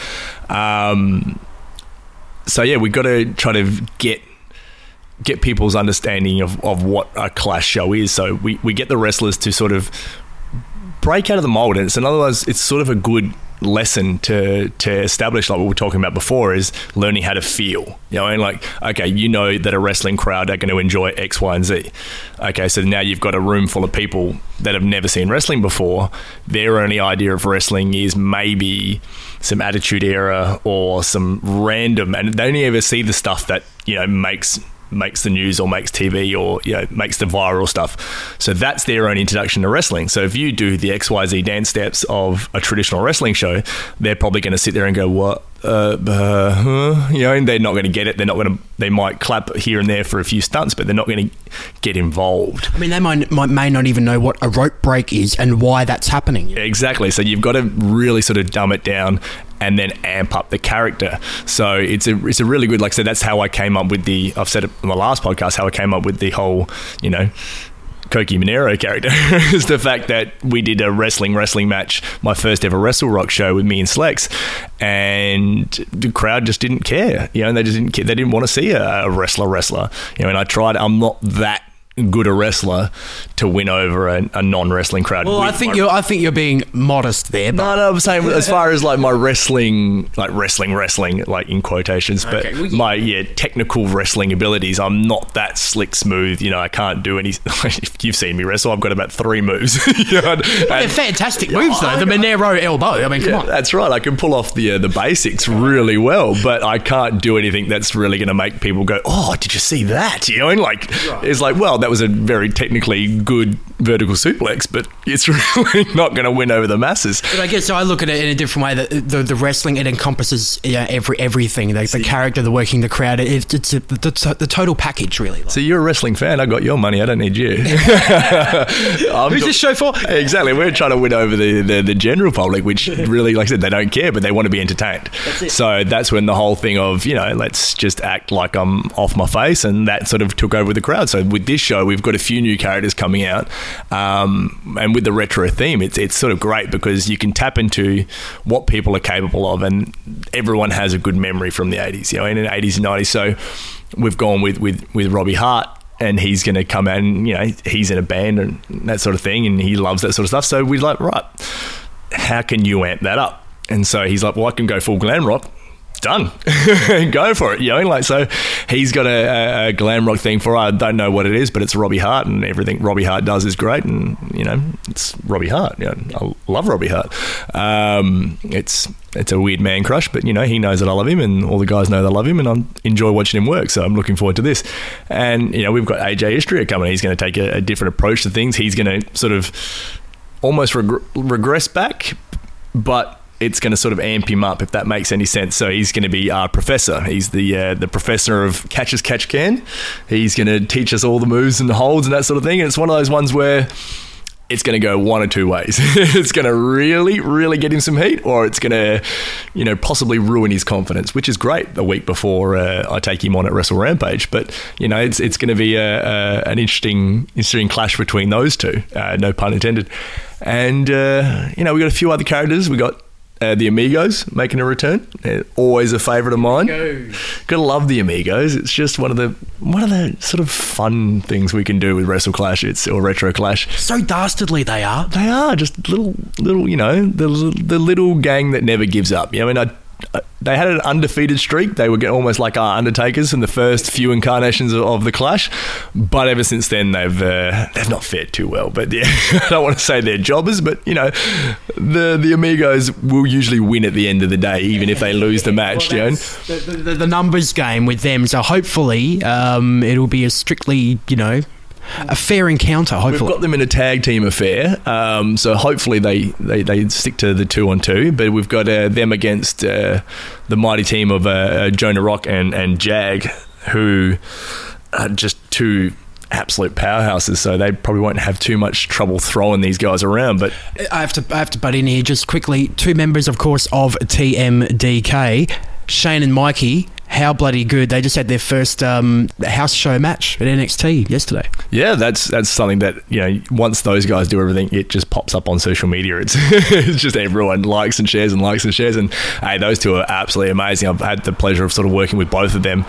Um, so yeah, we've got to try to get get people's understanding of, of what a Clash show is. So we, we get the wrestlers to sort of break out of the mold, and it's in other words, it's sort of a good lesson to to establish, like what we were talking about before, is learning how to feel, you know. And like, okay, you know that a wrestling crowd are going to enjoy X, Y, and Z. Okay, so now you've got a room full of people that have never seen wrestling before. Their only idea of wrestling is maybe some Attitude Era or some random, and they only ever see the stuff that, you know, makes makes the news or makes T V or, you know, makes the viral stuff. So that's their own introduction to wrestling. So if you do the X Y Z dance steps of a traditional wrestling show, they're probably going to sit there and go, what? Uh, uh, huh? You know, and they're not going to get it. They're not going to, they might clap here and there for a few stunts, but they're not going to get involved. I mean, they might, might may not even know what a rope break is and why that's happening. Exactly. So you've got to really sort of dumb it down and then amp up the character. So it's a it's a really good, like I said, that's how I came up with the, I've said it on the last podcast, how I came up with the whole, you know, Koki Monero character is the fact that we did a wrestling wrestling match, my first ever Wrestle Rock show with me and Slex, and the crowd just didn't care. You know, and they just didn't care. They didn't want to see a, a wrestler wrestler. You know, and I tried. I'm not that good a wrestler to win over a, a non-wrestling crowd. Well, I think you're I think you're being modest there. But. No, no, I'm saying as far as like my wrestling, like wrestling, wrestling, like in quotations, but okay, well, you, my yeah technical wrestling abilities, I'm not that slick smooth. You know, I can't do any. If you've seen me wrestle, I've got about three moves. You know, and, well, they're fantastic moves though. The Monero elbow. I mean, come yeah, on. That's right. I can pull off the uh, the basics really well, but I can't do anything that's really going to make people go, "Oh, did you see that?" You know, and like right. It's like, well, that was a very technically good vertical suplex, but it's really not going to win over the masses. But I guess I look at it in a different way. That the, the wrestling, it encompasses you know, every everything. The, the character, the working, the crowd. It, it's a, the, the total package, really. Like. So you're a wrestling fan. I got your money. I don't need you. Who's this show for? Exactly. We're trying to win over the, the, the general public, which really, like I said, they don't care, but they want to be entertained. That's it. So that's when the whole thing of, you know, let's just act like I'm off my face, and that sort of took over with the crowd. So with this show, we've got a few new characters coming out, um, and with the retro theme, it's it's sort of great because you can tap into what people are capable of, and everyone has a good memory from the eighties, you know, in the eighties and nineties. So we've gone with with, with Robbie Hart, and he's going to come out and, you know, he's in a band and that sort of thing, and he loves that sort of stuff. So we're like, right, how can you amp that up? And so he's like, well, I can go full glam rock. Done. Go for it, you know. Like, so he's got a, a glam rock thing for. I don't know what it is, but it's Robbie Hart, and everything Robbie Hart does is great. And you know, it's Robbie Hart. You know, I love Robbie Hart. Um, it's it's a weird man crush, but you know, he knows that I love him, and all the guys know they love him, and I enjoy watching him work. So I'm looking forward to this. And you know, we've got A J Istria coming. He's going to take a, a different approach to things. He's going to sort of almost reg- regress back, but it's going to sort of amp him up, if that makes any sense. So he's going to be our professor. He's the uh, the professor of catch as catch can. He's going to teach us all the moves and the holds and that sort of thing. And it's one of those ones where it's going to go one or two ways. It's going to really, really get him some heat, or it's going to, you know, possibly ruin his confidence, which is great the week before uh, I take him on at Wrestle Rampage. But, you know, it's it's going to be a, a, an interesting, interesting clash between those two, uh, no pun intended. And, uh, you know, we got a few other characters. We got Uh, the Amigos making a return. They're always a favourite of mine. Go. Gotta love the Amigos. It's just one of the one of the sort of fun things we can do with Wrestle Clash. It's or Retro Clash. So dastardly they are. They are just little little you know the the little gang that never gives up. You know, I mean, I. They had an undefeated streak. They were almost like our Undertakers in the first few incarnations of, of the Clash, but ever since then they've uh, they've not fared too well. But yeah, I don't want to say they're jobbers, but you know, the the Amigos will usually win at the end of the day, even if they lose the match. Well, you know? the, the, the numbers game with them. So hopefully um, it'll be a strictly you know. a fair encounter, hopefully. We've got them in a tag team affair, um, so hopefully they, they, they stick to the two on two, but we've got uh, them against uh, the mighty team of uh, Jonah Rock and, and Jag, who are just two absolute powerhouses, so they probably won't have too much trouble throwing these guys around. But I have to I have to butt in here just quickly. Two members, of course, of T M D K, Shane and Mikey. How bloody good. They just had their first um, house show match at N X T yesterday. Yeah, that's that's something that, you know, once those guys do everything, it just pops up on social media. It's it's just everyone likes and shares and likes and shares. And, hey, those two are absolutely amazing. I've had the pleasure of sort of working with both of them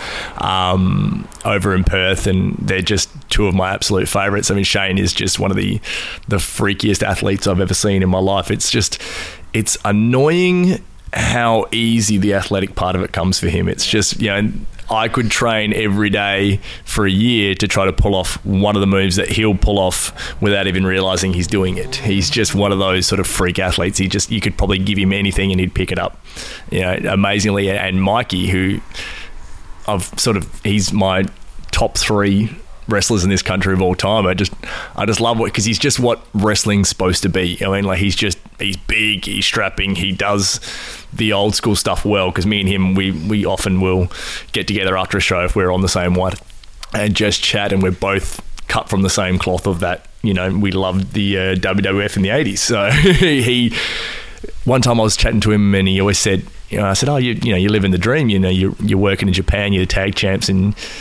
um, over in Perth, and they're just two of my absolute favourites. I mean, Shane is just one of the, the freakiest athletes I've ever seen in my life. It's just, it's annoying how easy the athletic part of it comes for him. It's just, you know, I could train every day for a year to try to pull off one of the moves that he'll pull off without even realising he's doing it. He's just one of those sort of freak athletes. He just, you could probably give him anything and he'd pick it up, you know, amazingly. And Mikey, who I've sort of, he's my top three wrestlers in this country of all time. I just I just love it because he's just what wrestling's supposed to be. I mean, like, he's just he's big, he's strapping, he does the old school stuff well, because me and him, we we often will get together after a show if we're on the same one and just chat, and we're both cut from the same cloth of that, you know, we loved the uh, W W F in the eighties. So he one time I was chatting to him and he always said, you know, I said, oh, you you know, you live in the dream, you know, you're, you're working in Japan, you're the tag champs, and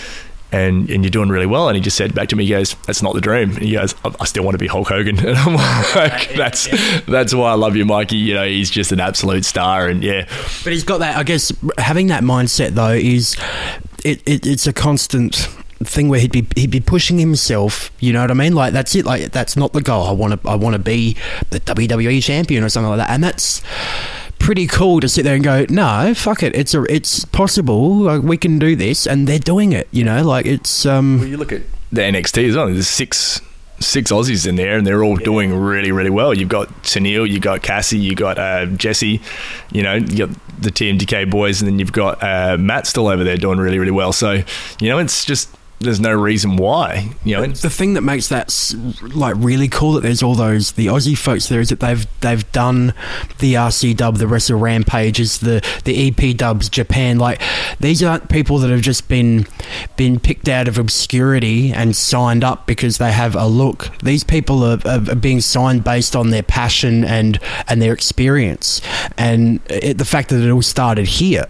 and and you're doing really well. And he just said back to me, he goes, that's not the dream. And he goes, I, I still want to be Hulk Hogan. And I'm like, that's that's why I love you, Mikey. You know, he's just an absolute star. And yeah, but he's got that, I guess, having that mindset though is it, it it's a constant thing where he'd be he'd be pushing himself, you know what I mean? Like that's it. Like that's not the goal. I want to I want to be the W W E champion or something like that. And that's pretty cool to sit there and go, no, fuck it. It's a it's possible. Like, we can do this, and they're doing it. You know, like it's. Um, well, you look at the N X T as well. There's six six Aussies in there, and they're all yeah. doing really really well. You've got Tennille, you got Cassie, you got uh, Jesse. You know, you got the T M D K boys, and then you've got uh, Matt still over there doing really really well. So you know, it's just. There's no reason why, you know. The thing that makes that like really cool that there's all those the Aussie folks there is that they've they've done the R C dub, the Wrestle Rampages, the the E P dubs, Japan. Like these aren't people that have just been been picked out of obscurity and signed up because they have a look. These people are, are, are being signed based on their passion and and their experience, and it, the fact that it all started here.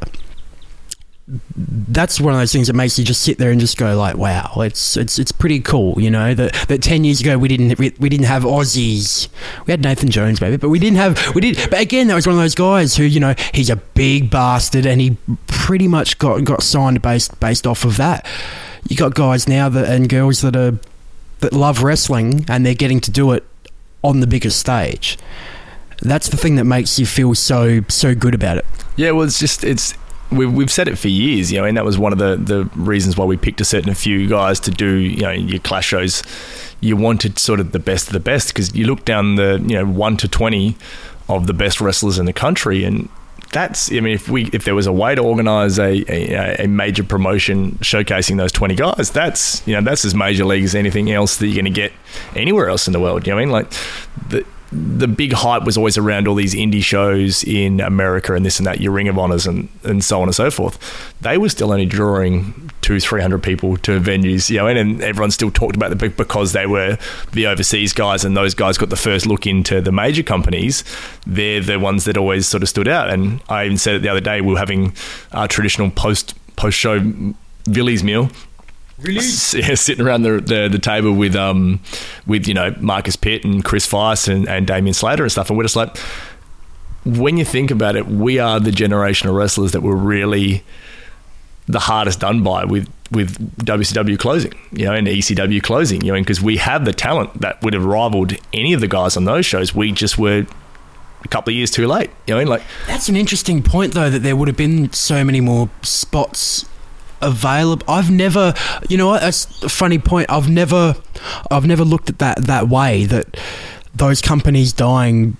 That's one of those things that makes you just sit there and just go like, wow, it's it's it's pretty cool, you know, that that ten years ago we didn't we, we didn't have Aussies. We had Nathan Jones, maybe, but we didn't have we did. But again, that was one of those guys who, you know, he's a big bastard and he pretty much got got signed based based off of that. You got guys now that and girls that are that love wrestling and they're getting to do it on the biggest stage. That's the thing that makes you feel so so good about it. Yeah, well, it's just it's. We've, we've said it for years, you know, and that was one of the, the reasons why we picked a certain few guys to do, you know, your clash shows. You wanted sort of the best of the best because you look down the, you know, one to twenty of the best wrestlers in the country, and that's, I mean, if we if there was a way to organise a, a, a major promotion showcasing those twenty guys, that's, you know, that's as major league as anything else that you're going to get anywhere else in the world. You know what I mean? Like the. The big hype was always around all these indie shows in America and this and that, your Ring of Honors and, and so on and so forth. They were still only drawing two, three hundred people to venues, you know, and, and everyone still talked about the because they were the overseas guys and those guys got the first look into the major companies. They're the ones that always sort of stood out. And I even said it the other day, we were having our traditional post post show Villies meal. Really? Yeah, sitting around the, the the table with um with you know Marcus Pitt and Chris Weiss and, and Damian Slater and stuff, and we're just like, when you think about it, we are the generation of wrestlers that were really the hardest done by with with W C W closing, you know, and E C W closing, you know, because we have the talent that would have rivaled any of the guys on those shows. We just were a couple of years too late, you know, like that's an interesting point though, that there would have been so many more spots available. I've never, you know what, that's a funny point. I've never I've never looked at that that way, that those companies dying,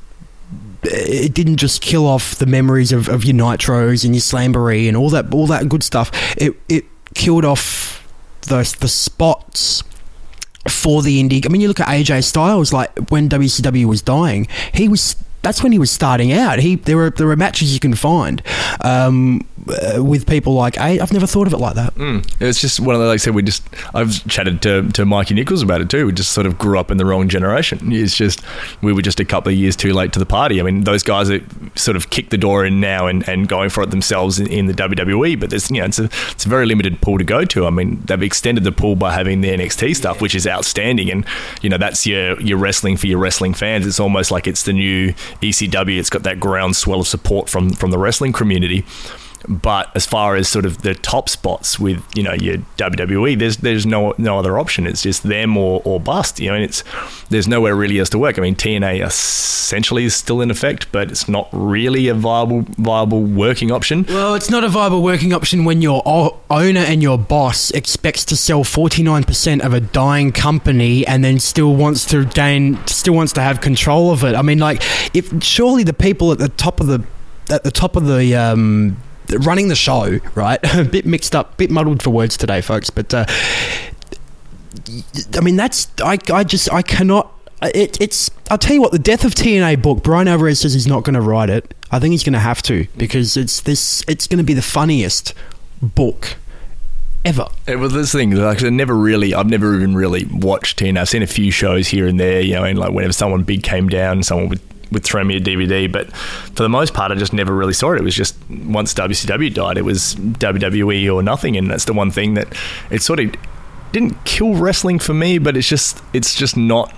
it didn't just kill off the memories of, of your Nitros and your Slamboree and all that all that good stuff. It it killed off the the spots for the indie. I mean, you look at A J Styles, like when W C W was dying, he was that's when he was starting out. He there were there were matches you can find um, uh, with people like A. I've never thought of it like that. Mm. It's just one of the, like I said, we just I've chatted to to Mikey Nichols about it too. We just sort of grew up in the wrong generation. It's just we were just a couple of years too late to the party. I mean, those guys that sort of kicked the door in now and, and going for it themselves in, in the W W E. But there's you know it's a it's a very limited pool to go to. I mean, they've extended the pool by having the N X T stuff, which is outstanding. And you know that's your your wrestling for your wrestling fans. It's almost like it's the new E C W. It's got that groundswell of support from from the wrestling community. But as far as sort of the top spots with, you know, your W W E, there's there's no no other option. It's just them or, or bust, you know, and it's there's nowhere really else to work. I mean, T N A essentially is still in effect, but it's not really a viable viable working option. Well, it's not a viable working option when your o- owner and your boss expects to sell forty-nine percent of a dying company and then still wants to gain, still wants to have control of it. I mean, like, if surely the people at the top of the at the top of the um running the show, right? A bit mixed up, bit muddled for words today, folks. But uh, I mean, that's I. I just I cannot. It, it's. I'll tell you what. The Death of T N A book. Brian Alvarez says he's not going to write it. I think he's going to have to, because it's this. It's going to be the funniest book ever. It was this thing. Like, I never really. I've never even really watched T N A. I've seen a few shows here and there. You know, and like whenever someone big came down, someone would would throw me a D V D, but for the most part, I just never really saw it. It was just once W C W died, it was W W E or nothing, and that's the one thing that it sort of didn't kill wrestling for me, but it's just it's just not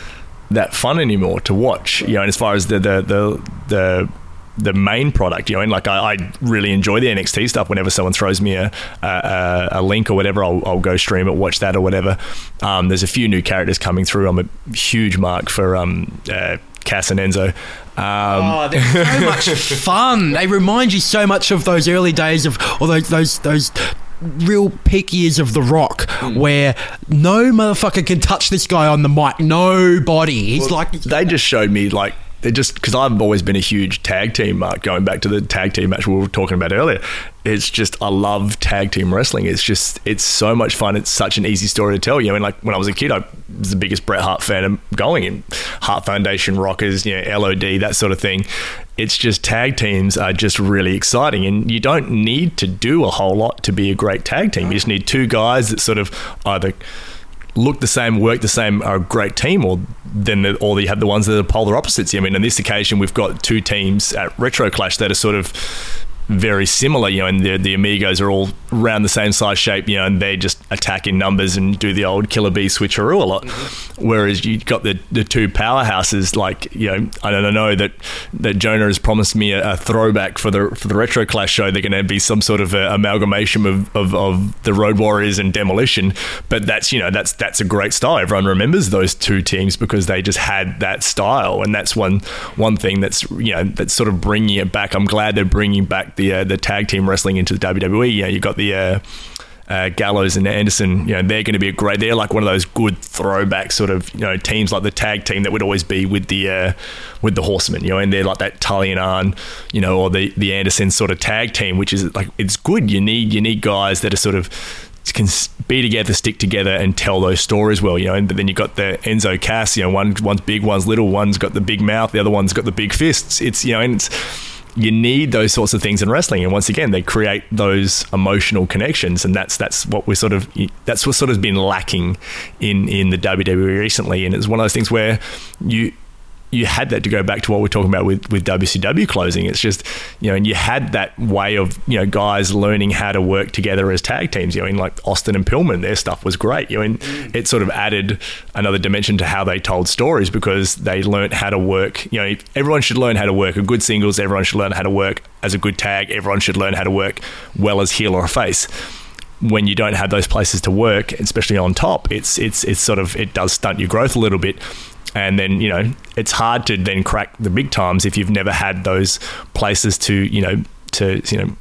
that fun anymore to watch. You know, and as far as the the the, the the main product, you know, and like I, I really enjoy the N X T stuff. Whenever someone throws me a a, a link or whatever, I'll, I'll go stream it, watch that or whatever. Um, there's a few new characters coming through. I'm a huge mark for um, uh, Cass and Enzo. Um, oh, they're so much fun. They remind you so much of those early days of, or those those those. real peak years of The Rock, mm. where no motherfucker can touch this guy on the mic. Nobody. He's well, like they just showed me like they just because I've always been a huge tag team mark. Going back to the tag team match we were talking about earlier, it's just I love tag team wrestling. It's just it's so much fun. It's such an easy story to tell. You know, I mean, like when I was a kid, I was the biggest Bret Hart fan going, and Hart Foundation, Rockers, you know, L O D, that sort of thing. It's just tag teams are just really exciting, and you don't need to do a whole lot to be a great tag team. You just need two guys that sort of either look the same, work the same, are a great team, or then the, or you have the ones that are polar opposites. I mean, on this occasion, we've got two teams at Retro Clash that are sort of very similar, you know, and the, the Amigos are all around the same size shape, you know, and they just attack in numbers and do the old Killer Bee switcheroo a lot. Mm-hmm. Whereas you've got the, the two powerhouses, like, you know, I don't know that, that Jonah has promised me a, a throwback for the for the Retro Clash show. They're going to be some sort of a amalgamation of, of, of the Road Warriors and Demolition. But that's, you know, that's that's a great style. Everyone remembers those two teams because they just had that style. And that's one one thing that's, you know, that's sort of bringing it back. I'm glad they're bringing back the uh, the tag team wrestling into the W W E. You know, you've got the uh, uh, Gallows and Anderson. You know, they're going to be a great. They're like one of those good throwback sort of, you know, teams, like the tag team that would always be with the uh, with the Horsemen. You know, and they're like that Tully and Arn, you know, or the the Anderson sort of tag team, which is like it's good. You need you need guys that are sort of can be together, stick together, and tell those stories well, you know. And then you've got the Enzo Cass, you know, one one's big, one's little, one's got the big mouth, the other one's got the big fists. It's, you know, and it's, you need those sorts of things in wrestling, and once again, they create those emotional connections, and that's that's what we're sort of that's what sort of been lacking in in the W W E recently. And it's one of those things where you you had that, to go back to what we're talking about with, with W C W closing. It's just, you know, and you had that way of, you know, guys learning how to work together as tag teams, you know, in like Austin and Pillman, their stuff was great, you know, and mm. it sort of added another dimension to how they told stories because they learned how to work. You know, everyone should learn how to work a good singles, everyone should learn how to work as a good tag, everyone should learn how to work well as heel or a face. When you don't have those places to work, especially on top, it's it's it's sort of, it does stunt your growth a little bit. And then, you know, it's hard to then crack the big times if you've never had those places to, you know, to, you know,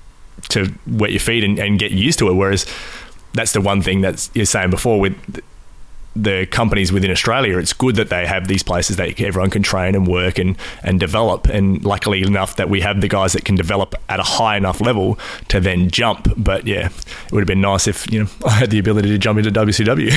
to wet your feet and, and get used to it. Whereas that's the one thing that you're saying before with the companies within Australia. It's good that they have these places that everyone can train and work and, and develop. And luckily enough that we have the guys that can develop at a high enough level to then jump. But yeah, it would have been nice if, you know, I had the ability to jump into W C W.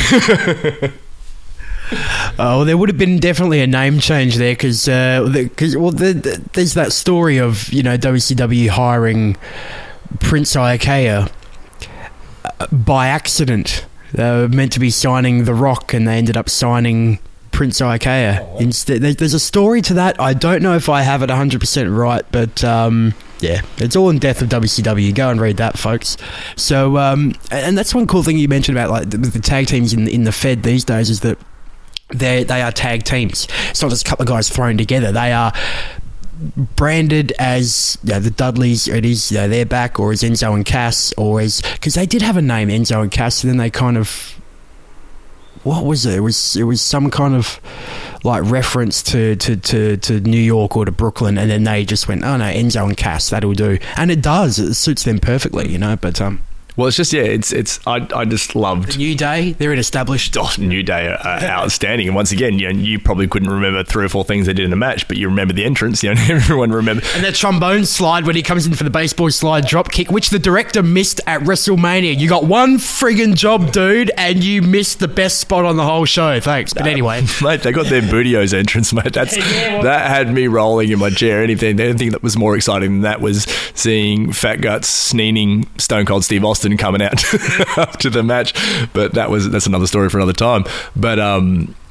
Oh, well, there would have been definitely a name change there because, uh, the, well, the, the, there's that story of, you know, W C W hiring Prince Iaukea uh, by accident. They were meant to be signing The Rock, and they ended up signing Prince Iaukea oh, instead. There's a story to that. I don't know if I have it one hundred percent right, but um, yeah, it's all in Death of W C W. Go and read that, folks. So, um, and that's one cool thing you mentioned about like the, the tag teams in in the Fed these days is that They they are tag teams. It's not just a couple of guys thrown together. They are branded as, you know, the Dudleys. It is, you know, they're back, or as Enzo and Cass, or as, because they did have a name, Enzo and Cass, and then they kind of, what was it? It was it was some kind of like reference to, to, to, to New York or to Brooklyn, and then they just went, oh no, Enzo and Cass, that'll do, and it does. It suits them perfectly, you know. But um. Well, it's just, yeah, it's, it's, I, I just loved... The New Day, they're an established... Oh, New Day are uh, outstanding. And once again, you know, you probably couldn't remember three or four things they did in a match, but you remember the entrance, you know, everyone remember... And that trombone slide when he comes in for the baseball slide drop kick, which the director missed at WrestleMania. You got one friggin' job, dude, and you missed the best spot on the whole show. Thanks. But anyway... Mate, they got their Bootios entrance, mate. That's yeah, well, that had me rolling in my chair. Anything, anything that was more exciting than that was seeing Fat Guts sneening Stone Cold Steve Austin coming out... after the match, but that was that's another story for another time. But um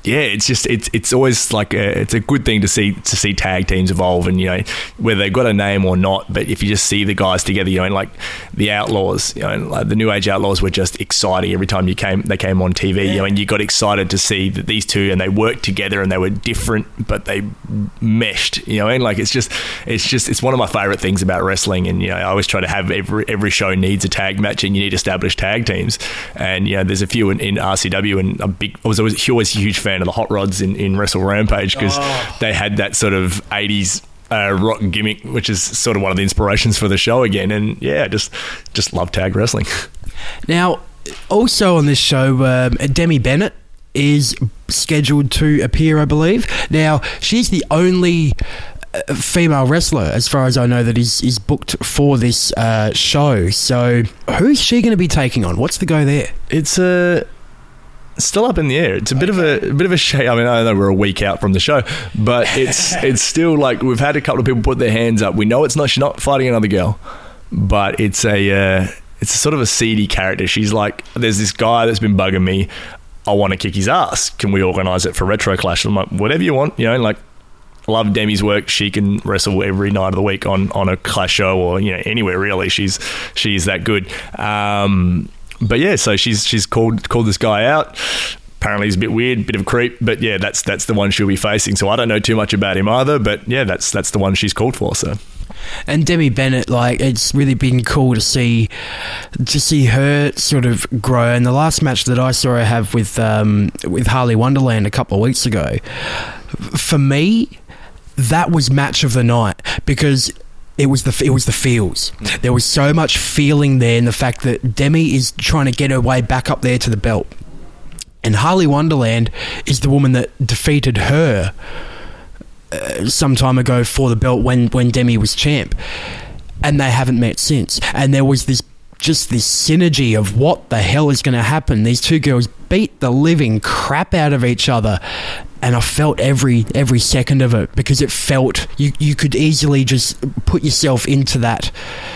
yeah, it's just it's it's always like a, it's a good thing to see to see tag teams evolve, and you know whether they've got a name or not. But if you just see the guys together, you know, and like the Outlaws, you know, and like the New Age Outlaws were just exciting every time you came they came on T V. Yeah. You know, and you got excited to see that these two and they worked together and they were different, but they meshed. You know, and like it's just it's just it's one of my favorite things about wrestling. And you know, I always try to have every every show needs a tag match, and you need established tag teams. And you know, there's a few in, in R C W, and a big I was always, always a huge fan of the Hot Rods in, in Wrestle Rampage, because oh. they had that sort of eighties uh, rock gimmick, which is sort of one of the inspirations for the show again. And yeah, just just love tag wrestling. Now, also on this show, um, Demi Bennett is scheduled to appear, I believe. Now, she's the only uh, female wrestler, as far as I know, that is, is booked for this uh, show. So who's she going to be taking on? What's the go there? It's a... Uh still up in the air. It's a bit okay. of a, a bit of a shame. I mean, I know we're a week out from the show, but it's it's still like we've had a couple of people put their hands up. We know it's not she's not fighting another girl, but it's a uh, it's a sort of a seedy character. She's like, there's this guy that's been bugging me. I want to kick his ass. Can we organise it for Retro Clash? I'm like, whatever you want, you know. Like, I love Demi's work. She can wrestle every night of the week on on a Clash show or you know anywhere really. She's she's that good. Um, But yeah, so she's she's called called this guy out. Apparently he's a bit weird, bit of a creep, but yeah, that's that's the one she'll be facing. So I don't know too much about him either, but yeah, that's that's the one she's called for. So, and Demi Bennett, like, it's really been cool to see to see her sort of grow. And the last match that I saw her have with um, with Harley Wonderland a couple of weeks ago, for me, that was match of the night, because It was the it was the feels. There was so much feeling there in the fact that Demi is trying to get her way back up there to the belt, and Harley Wonderland is the woman that defeated her uh, some time ago for the belt when when Demi was champ, and they haven't met since. And there was this just this synergy of what the hell is going to happen. These two girls beat the living crap out of each other. And I felt every every second of it, because it felt you, you could easily just put yourself into that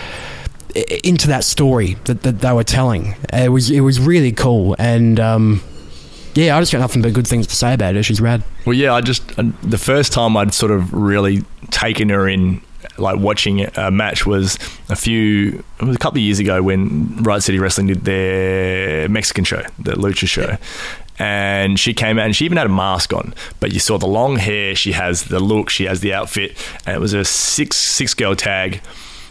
into that story that, that they were telling. It was it was really cool, and um, yeah, I just got nothing but good things to say about her. She's rad. Well, yeah, I just the first time I'd sort of really taken her in, like watching a match, was a few it was a couple of years ago when Riot City Wrestling did their Mexican show, the Lucha show. Yeah. And she came out and she even had a mask on, but you saw the long hair, she has the look, she has the outfit, and it was a six six girl tag,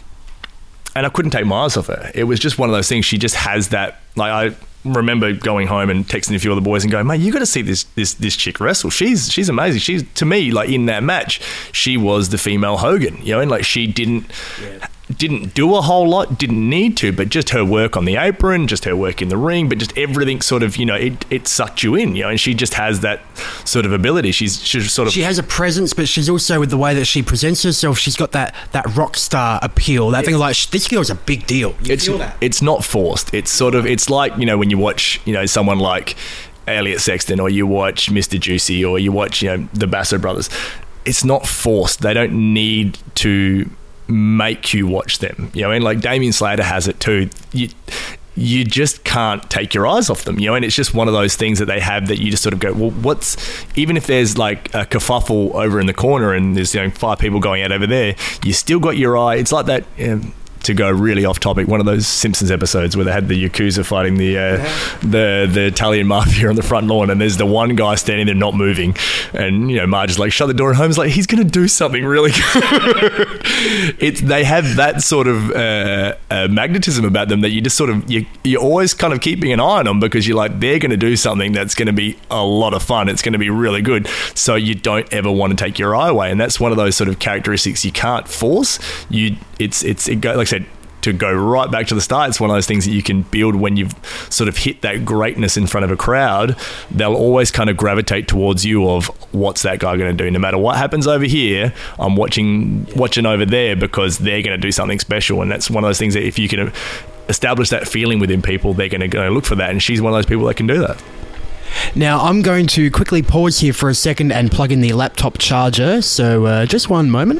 and I couldn't take my eyes off her. It was just one of those things. She just has that, like, I remember going home and texting a few of the boys and going, mate, you got to see this this this chick wrestle. She's she's amazing. She's, to me, like, in that match, she was the female Hogan, you know, and like she didn't yeah. didn't do a whole lot, didn't need to, but just her work on the apron, just her work in the ring, but just everything sort of, you know, it, it sucked you in, you know, and she just has that sort of ability. She's, she's sort of... She has a presence, but she's also, with the way that she presents herself, she's got that, that rock star appeal, that it's, thing of like, this girl's a big deal. You it's, feel that? It's not forced. It's sort of, it's like, you know, when you watch, you know, someone like Elliot Sexton, or you watch Mister Juicy, or you watch, you know, the Basso brothers. It's not forced. They don't need to make you watch them, you know, and like Damian Slater has it too. You you just can't take your eyes off them, you know, and it's just one of those things that they have that you just sort of go, well, what's, even if there's like a kerfuffle over in the corner and there's, you know, five people going out over there, you still got your eye. It's like that, um, to go really off topic, one of those Simpsons episodes where they had the Yakuza fighting the uh, yeah. the the Italian mafia on the front lawn, and there's the one guy standing there not moving, and you know Marge is like, shut the door, and Homer's like, he's going to do something really good. It's they have that sort of uh, uh, magnetism about them that you just sort of you you're always kind of keeping an eye on them, because you're like, they're going to do something that's going to be a lot of fun. It's going to be really good, so you don't ever want to take your eye away, and that's one of those sort of characteristics you can't force. You it's it's it go, like I said, to go right back to the start, it's one of those things that you can build when you've sort of hit that greatness in front of a crowd. They'll always kind of gravitate towards you of, what's that guy going to do? No matter what happens over here, I'm watching yeah. watching over there, because they're going to do something special. And that's one of those things that if you can establish that feeling within people, they're going to go look for that. And she's one of those people that can do that. Now, I'm going to quickly pause here for a second and plug in the laptop charger. So uh, just one moment.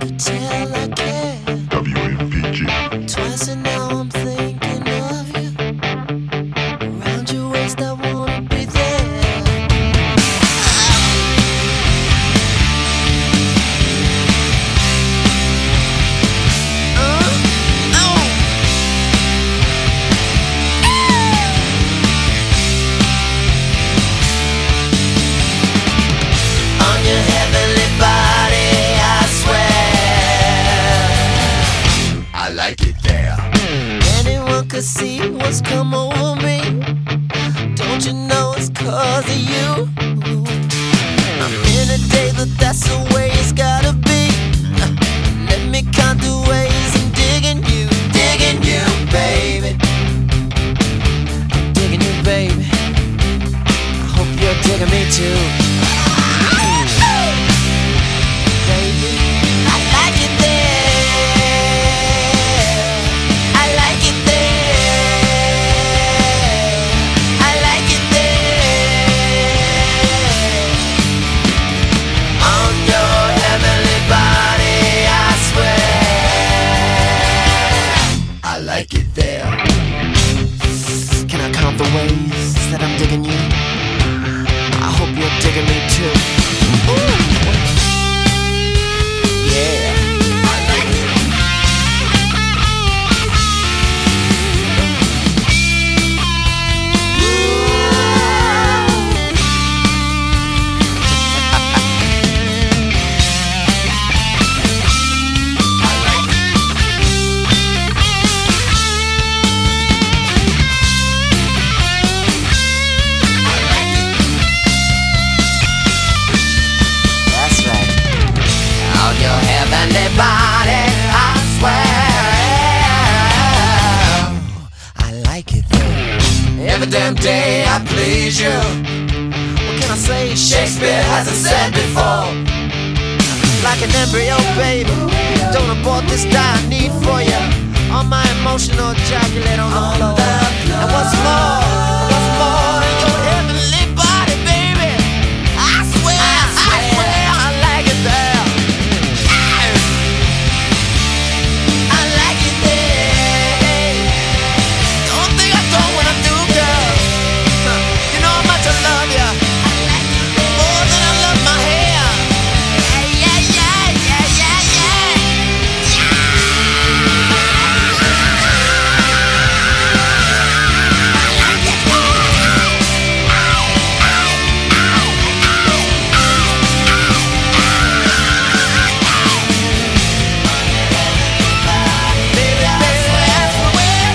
W M P G. Twice and now I'm thinking of you. what's come over me? Don't you know it's cause of you? I'm in a day that that's the way it's gotta be. Let me count the ways I'm digging you, digging you, baby. I'm digging you, baby. I hope you're digging me too. Baby, I like it there. I like it there. I like it there. On your heavenly body, I swear. I like it there. Can I count the ways that I'm digging you? I hope you're digging me too. Ooh. Yeah. I like it. That's right. On your heavenly body, I swear. I like it there. Every damn day I please you. What can I say? Shakespeare hasn't said before. Like an embryo, baby. Don't abort this dire need for you. All my emotional ejaculate on the floor. And what's more, what's more in your heavenly body, baby? I swear, I swear, I like it there. I like it there. Don't think I don't when I do, girl. You know how much I love you. More than I love my hair. Yeah, yeah, yeah, yeah, yeah, baby, I swear, I swear,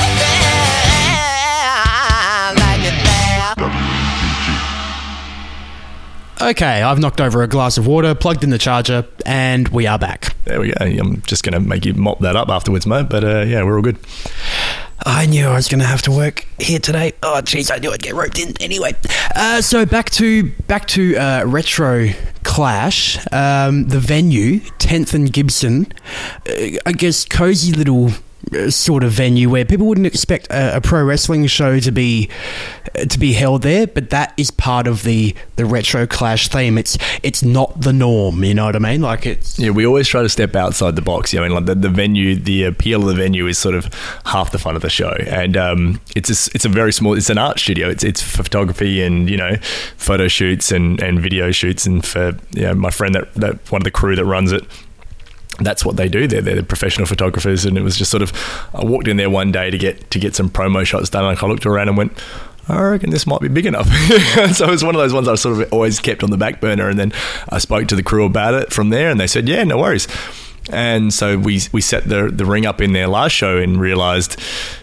I like it there. Okay, I've knocked over a glass of water, plugged in the charger, and we are back. There we go. I'm just going to make you mop that up afterwards, mate. But uh, yeah, we're all good. I knew I was going to have to work here today. Oh, jeez, I knew I'd get roped in. Anyway, uh, so back to back to uh, Retro Clash. Um, the venue, tenth and Gibson. Uh, I guess cozy little uh, sort of venue where people wouldn't expect a, a pro wrestling show to be uh, to be held there, but that is part of the the Retro Clash theme. It's it's not the norm, you know what I mean? Like it's Yeah, we always try to step outside the box. You know, I mean, like the, the venue, the appeal of the venue is sort of half the fun of the show, and um, it's a, it's a very small. It's an art studio. It's it's photography and you know, photo shoots and, and video shoots, and for you know, my friend that that one of the crew that runs it. That's what they do. They're, they're professional photographers, and it was just sort of. I walked in there one day to get to get some promo shots done. And I looked around and went, I reckon this might be big enough. So it was one of those ones I sort of always kept on the back burner, and then I spoke to the crew about it from there, and they said, yeah, no worries. And so we we set the the ring up in their last show and realised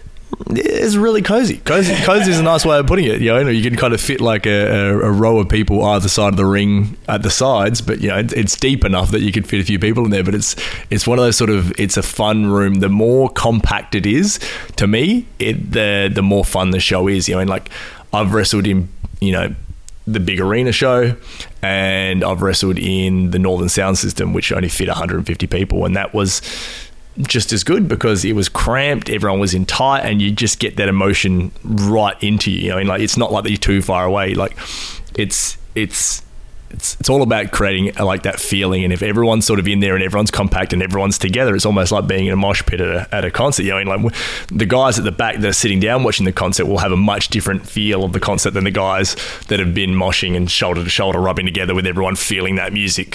it's really cozy. Cozy, cozy is a nice way of putting it. You know, you can kind of fit like a, a, a row of people either side of the ring at the sides, but you know, it, it's deep enough that you could fit a few people in there. But it's it's one of those sort of it's a fun room. The more compact it is, to me, it the the more fun the show is. You know, and like I've wrestled in, you know, the big arena show, and I've wrestled in the Northern Sound System, which only fit one hundred fifty people, and that was just as good because it was cramped, everyone was in tight, and you just get that emotion right into you. You know, and like it's not like that you're too far away. Like it's it's it's it's all about creating like that feeling. And if everyone's sort of in there and everyone's compact and everyone's together, it's almost like being in a mosh pit at a, at a concert. You know, and like the guys at the back that are sitting down watching the concert will have a much different feel of the concert than the guys that have been moshing and shoulder to shoulder rubbing together with everyone feeling that music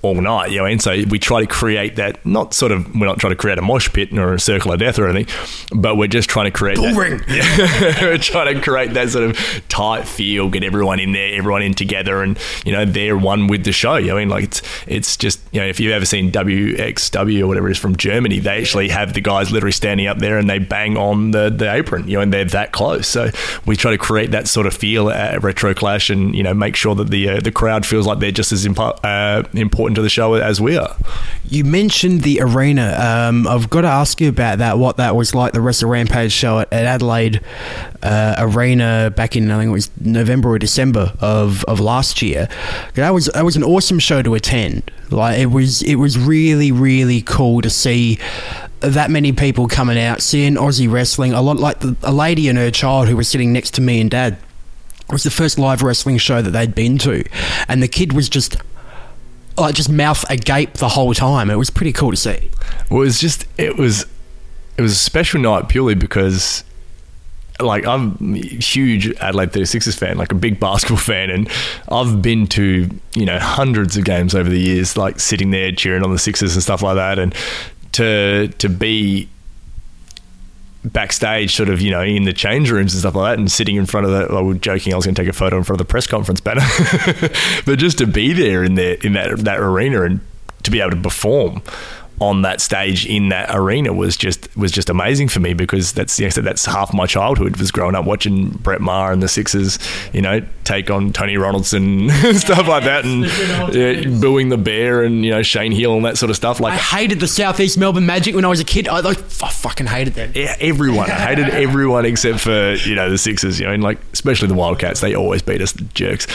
all night, you know, and so we try to create that, not sort of, we're not trying to create a mosh pit or a circle of death or anything, but we're just trying to create Bull that, ring. Yeah, we're trying to create that sort of tight feel, get everyone in there, everyone in together, and, you know, they're one with the show. You know, I mean, like, it's it's just, you know, if you've ever seen W X W or whatever it is from Germany, they actually have the guys literally standing up there and they bang on the, the apron, you know, and they're that close. So we try to create that sort of feel at Retro Clash and, you know, make sure that the uh, the crowd feels like they're just as impo- uh, important to the show as we are. You mentioned the arena. Um, I've got to ask you about that, what that was like, the Wrestle Rampage show at, at Adelaide uh, Arena back in, I think it was November or December of, of last year. That was that was an awesome show to attend. Like, it was it was really, really cool to see that many people coming out, seeing Aussie wrestling. A lot like the, a lady and her child who was sitting next to me and Dad. It was the first live wrestling show that they'd been to, and the kid was just like just mouth agape the whole time. It was pretty cool to see. Well, it was just it was it was a special night purely because, like, I'm a huge Adelaide thirty-sixers fan, like a big basketball fan, and I've been to, you know, hundreds of games over the years, like sitting there cheering on the Sixers and stuff like that, and to to be backstage, sort of, you know, in the change rooms and stuff like that, and sitting in front of the, I was joking I was going to take a photo in front of the press conference banner, but just to be there in there in that that arena and to be able to perform on that stage in that arena was just was just amazing for me, because that's, you know, that's half my childhood, was growing up watching Brett Maher and the Sixers, you know, take on Tony Ronaldson and stuff like that, and yeah, booing the Bear and, you know, Shane Hill and that sort of stuff. Like, I hated the Southeast Melbourne Magic when I was a kid. I, I, I fucking hated them. Yeah, everyone. I hated everyone except for, you know, the Sixers, you know, and like especially the Wildcats. They always beat us, the jerks.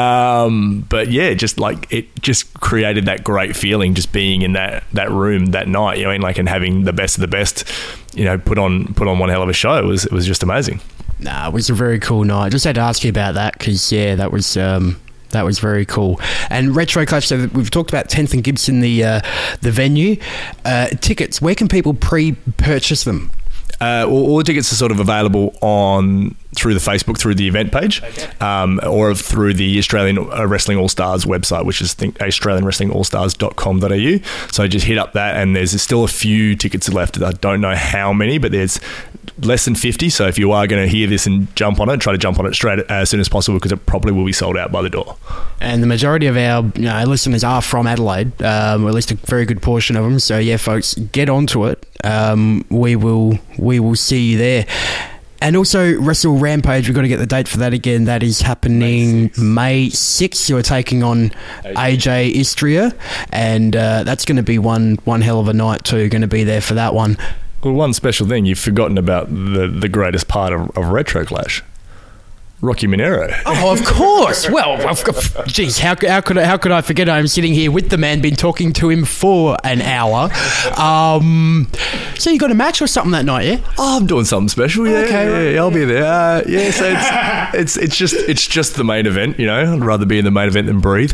Um, but yeah, just like it just created that great feeling just being in that that room that night, you know, and like, and having the best of the best, you know, put on put on one hell of a show. It was it was just amazing. Nah, it was a very cool night. Just had to ask you about that because, yeah, that was um, that was very cool. And Retro Clash, so we've talked about tenth and Gibson, the uh, the venue. Uh, tickets, where can people pre-purchase them? Uh, all, all the tickets are sort of available on through the Facebook, through the event page, okay. um, or through the Australian Wrestling All Stars website, which is think australian wrestling all stars dot com dot a u. So just hit up that, and there's still a few tickets left. I don't know how many, but there's less than fifty. So if you are going to hear this and jump on it, try to jump on it straight as soon as possible, because it probably will be sold out by the door. And the majority of our, you know, listeners are from Adelaide, um, or at least a very good portion of them. So yeah, folks, get onto it. Um, we will we will see you there. And also Wrestle Rampage, we've got to get the date for that again. That is happening May sixth. You're taking on A J Istria, and uh, that's going to be one one hell of a night too. Going to be there for that one. Well, one special thing, you've forgotten about the, the greatest part of, of Retro Clash. Rocky Monero. Oh, of course. Well, geez, how, how could I, how could I forget? I'm sitting here with the man, been talking to him for an hour. Um, so you got a match or something that night, yeah? Oh, I'm doing something special. Yeah, okay, yeah, right. yeah, I'll be there. Uh, yeah, so it's it's it's just it's just the main event. You know, I'd rather be in the main event than breathe.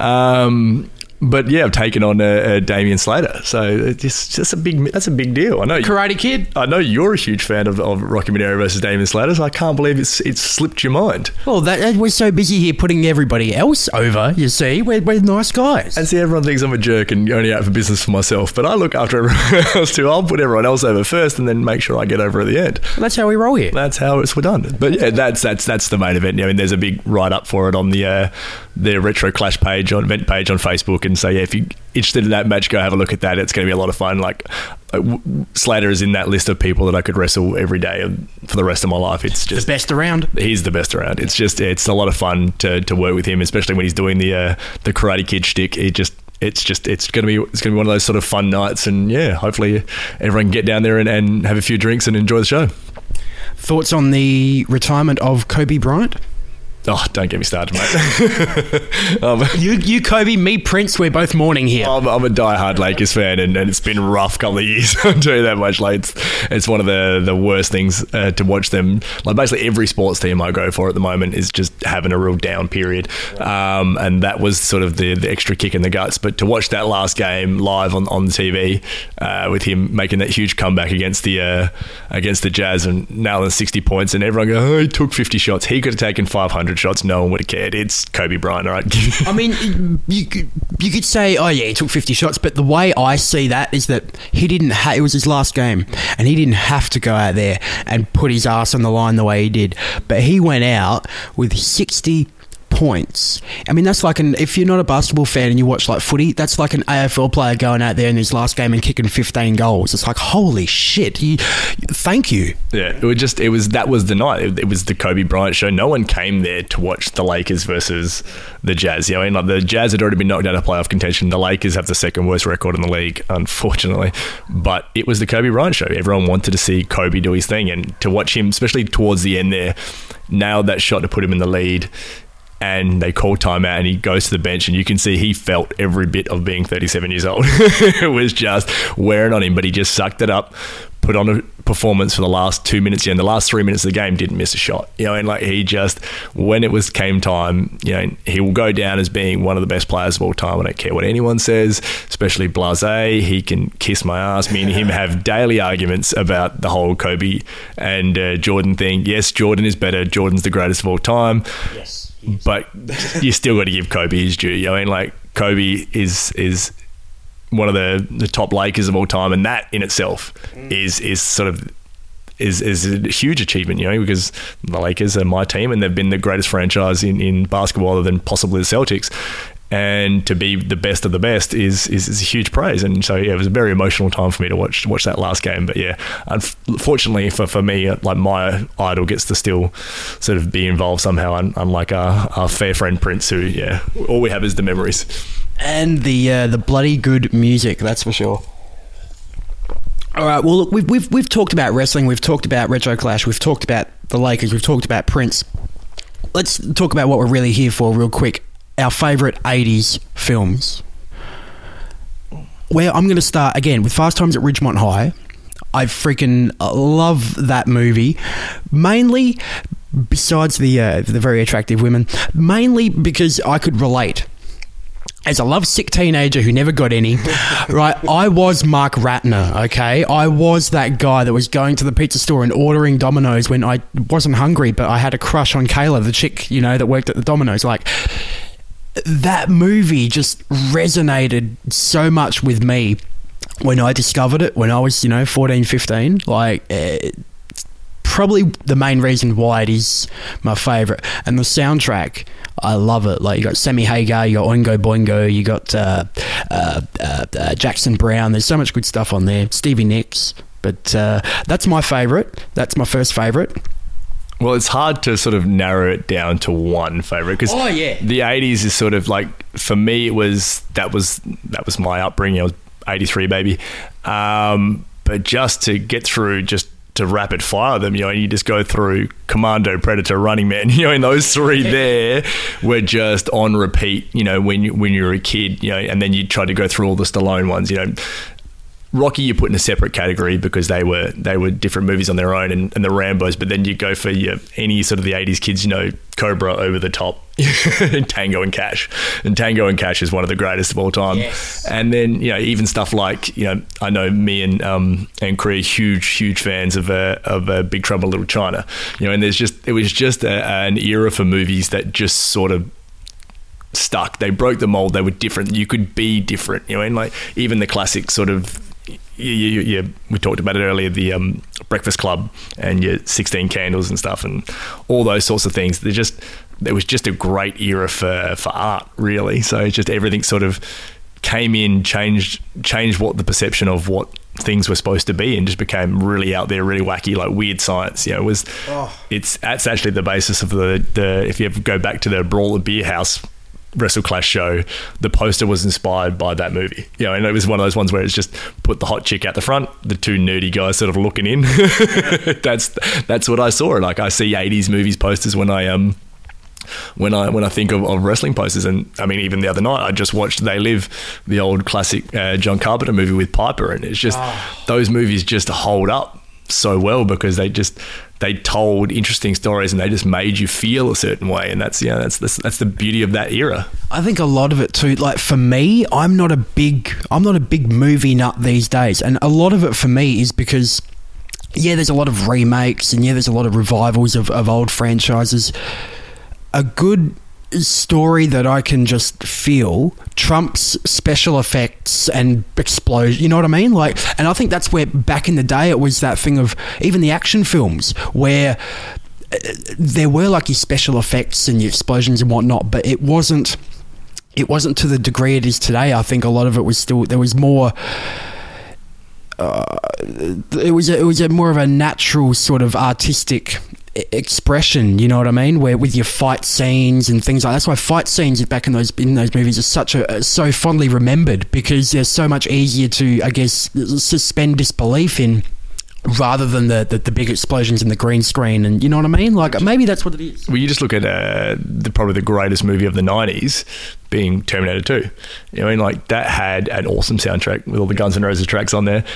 Um, But yeah, I've taken on uh, uh, Damian Slater, so it's just a big that's a big deal. I know Karate Kid. I know you're a huge fan of, of Rocky Monero versus Damian Slater, so I can't believe it's it's slipped your mind. Well, that, we're so busy here putting everybody else over. You see, we're, we're nice guys. And see, everyone thinks I'm a jerk and only out for business for myself, but I look after everyone else too. I'll put everyone else over first, and then make sure I get over at the end. Well, that's how we roll here. That's how it's we're done. But yeah, that's that's that's the main event. I mean, there's a big write up for it on the uh, the Retro Clash page on event page on Facebook, and so yeah, if you interested in that match, go have a look at that. It's going to be a lot of fun. Like, Slater is in that list of people that I could wrestle every day for the rest of my life. It's just the best around. He's the best around. It's just it's a lot of fun to, to work with him, especially when he's doing the uh, the Karate Kid shtick. It just it's just it's going to be it's going to be one of those sort of fun nights, and yeah, hopefully everyone can get down there and, and have a few drinks and enjoy the show. Thoughts on the retirement of Kobe Bryant? Oh, don't get me started, mate. um, you, you, Kobe, me, Prince, we're both mourning here. I'm, I'm a diehard Lakers fan, and, and it's been a rough couple of years. I'll tell you that much. Like, it's, it's one of the, the worst things uh, to watch them. Like, basically every sports team I go for at the moment is just having a real down period. Um, and that was sort of the, the extra kick in the guts. But to watch that last game live on, on the T V uh, with him making that huge comeback against the uh, against the Jazz and nailing sixty points, and everyone go, oh, he took fifty shots. He could have taken five hundred. hundred shots, no one would have cared. It's Kobe Bryant, all right? I mean, you could, you could say, oh yeah, he took fifty shots, but the way I see that is that he didn't ha- it was his last game, and he didn't have to go out there and put his ass on the line the way he did. But he went out with sixty points. I mean, that's like an, if you're not a basketball fan and you watch like footy, that's like an A F L player going out there in his last game and kicking fifteen goals. It's like, holy shit, you, thank you. Yeah, it was just, it was, that was the night. It, it was the Kobe Bryant show. No one came there to watch the Lakers versus the Jazz. You know, I mean, like the Jazz had already been knocked out of playoff contention. The Lakers have the second worst record in the league, unfortunately. But it was the Kobe Bryant show. Everyone wanted to see Kobe do his thing, and to watch him, especially towards the end there, nailed that shot to put him in the lead. And they call timeout and he goes to the bench, and you can see he felt every bit of being thirty-seven years old. It was just wearing on him, but he just sucked it up, put on a performance for the last two minutes. Yeah, and the last three minutes of the game didn't miss a shot. You know, and like he just, when it was came time, you know, he will go down as being one of the best players of all time. I don't care what anyone says, especially Blasé. He can kiss my ass. Me and him have daily arguments about the whole Kobe and uh, Jordan thing. Yes, Jordan is better. Jordan's the greatest of all time. Yes. But you still got to give Kobe his due. You know, I mean, like Kobe is is one of the, the top Lakers of all time, and that in itself mm. is is sort of is is a huge achievement. You know, because the Lakers are my team, and they've been the greatest franchise in, in basketball, other than possibly the Celtics. And to be the best of the best is, is is a huge praise. And so yeah, it was a very emotional time for me to watch watch that last game. But yeah, unfortunately for, for me, like my idol gets to still sort of be involved somehow, unlike our, our fair friend Prince, who yeah, all we have is the memories and the uh, the bloody good music. That's for sure. All right. Well, look, we've we've we've talked about wrestling. We've talked about Retro Clash. We've talked about the Lakers. We've talked about Prince. Let's talk about what we're really here for, real quick. Our favourite eighties films. Where I'm going to start again with Fast Times at Ridgemont High. I freaking love that movie, mainly besides the uh, the very attractive women, mainly because I could relate. As a lovesick teenager who never got any, right, I was Mark Ratner, okay? I was that guy that was going to the pizza store and ordering Domino's when I wasn't hungry, but I had a crush on Kayla, the chick, you know, that worked at the Domino's. Like, that movie just resonated so much with me when I discovered it, when I was, you know, fourteen, fifteen. Like, it's probably the main reason why it is my favourite. And the soundtrack, I love it. Like, you got Sammy Hagar, you got Oingo Boingo, you got uh, uh, uh, uh, Jackson Brown. There's so much good stuff on there. Stevie Nicks. But uh, that's my favourite. That's my first favourite. Well, it's hard to sort of narrow it down to one favourite, because oh, yeah. the eighties is sort of like, for me, it was that was that was my upbringing. I was eighty-three baby, um, but just to get through, just to rapid fire them, you know, and you just go through Commando, Predator, Running Man, you know, and those three there were just on repeat. You know, when you, when you were a kid, you know, and then you try to go through all the Stallone ones, you know. Rocky you put in a separate category because they were they were different movies on their own, and, and the Rambos, but then you go for your any sort of the eighties kids, you know, Cobra, Over the Top, Tango and Cash. And Tango and Cash is one of the greatest of all time. Yes. And then, you know, even stuff like, you know, I know me and um and Cree are huge, huge fans of uh, of uh, Big Trouble in Little China. You know, and there's just it was just a, an era for movies that just sort of stuck. They broke the mold. They were different. You could be different, you know, and like even the classic sort of Yeah, yeah, yeah, we talked about it earlier, the um, Breakfast Club and your sixteen Candles and stuff and all those sorts of things. They're just, it was just a great era for, for art, really. So it's just everything sort of came in, changed changed what the perception of what things were supposed to be, and just became really out there, really wacky, like weird science. You know, it was, oh. it's, that's actually the basis of the, the, if you ever go back to the Brawl at Beer House Wrestle Clash show, the poster was inspired by that movie. You know, and it was one of those ones where it's just put the hot chick out the front, the two nerdy guys sort of looking in. that's that's what I saw. Like, I see eighties movies posters when I um when I when I think of, of wrestling posters. And I mean, even the other night I just watched They Live, the old classic uh, John Carpenter movie with Piper, and it's just oh. those movies just hold up so well because they just they told interesting stories and they just made you feel a certain way, and that's, you know, that's, that's that's the beauty of that era. I think a lot of it too, like for me, I'm not a big I'm not a big movie nut these days, and a lot of it for me is because yeah, there's a lot of remakes and yeah, there's a lot of revivals of, of old franchises. a good story that I can just feel trumps special effects and explosion, you know what I mean? Like, and I think that's where back in the day it was that thing of even the action films where there were like your special effects and your explosions and whatnot, but it wasn't it wasn't to the degree it is today. I think a lot of it was still, there was more uh, it was a, it was a more of a natural sort of artistic expression, you know what I mean, where with your fight scenes and things like that. That's why fight scenes back in those in those movies are such a so fondly remembered, because they're so much easier to, I guess, suspend disbelief in, rather than the, the the big explosions in the green screen. And you know what I mean, like maybe that's what it is. Well, you just look at uh, the, probably the greatest movie of the nineties being Terminator two. You know, I mean, like that had an awesome soundtrack with all the Guns N' Roses tracks on there.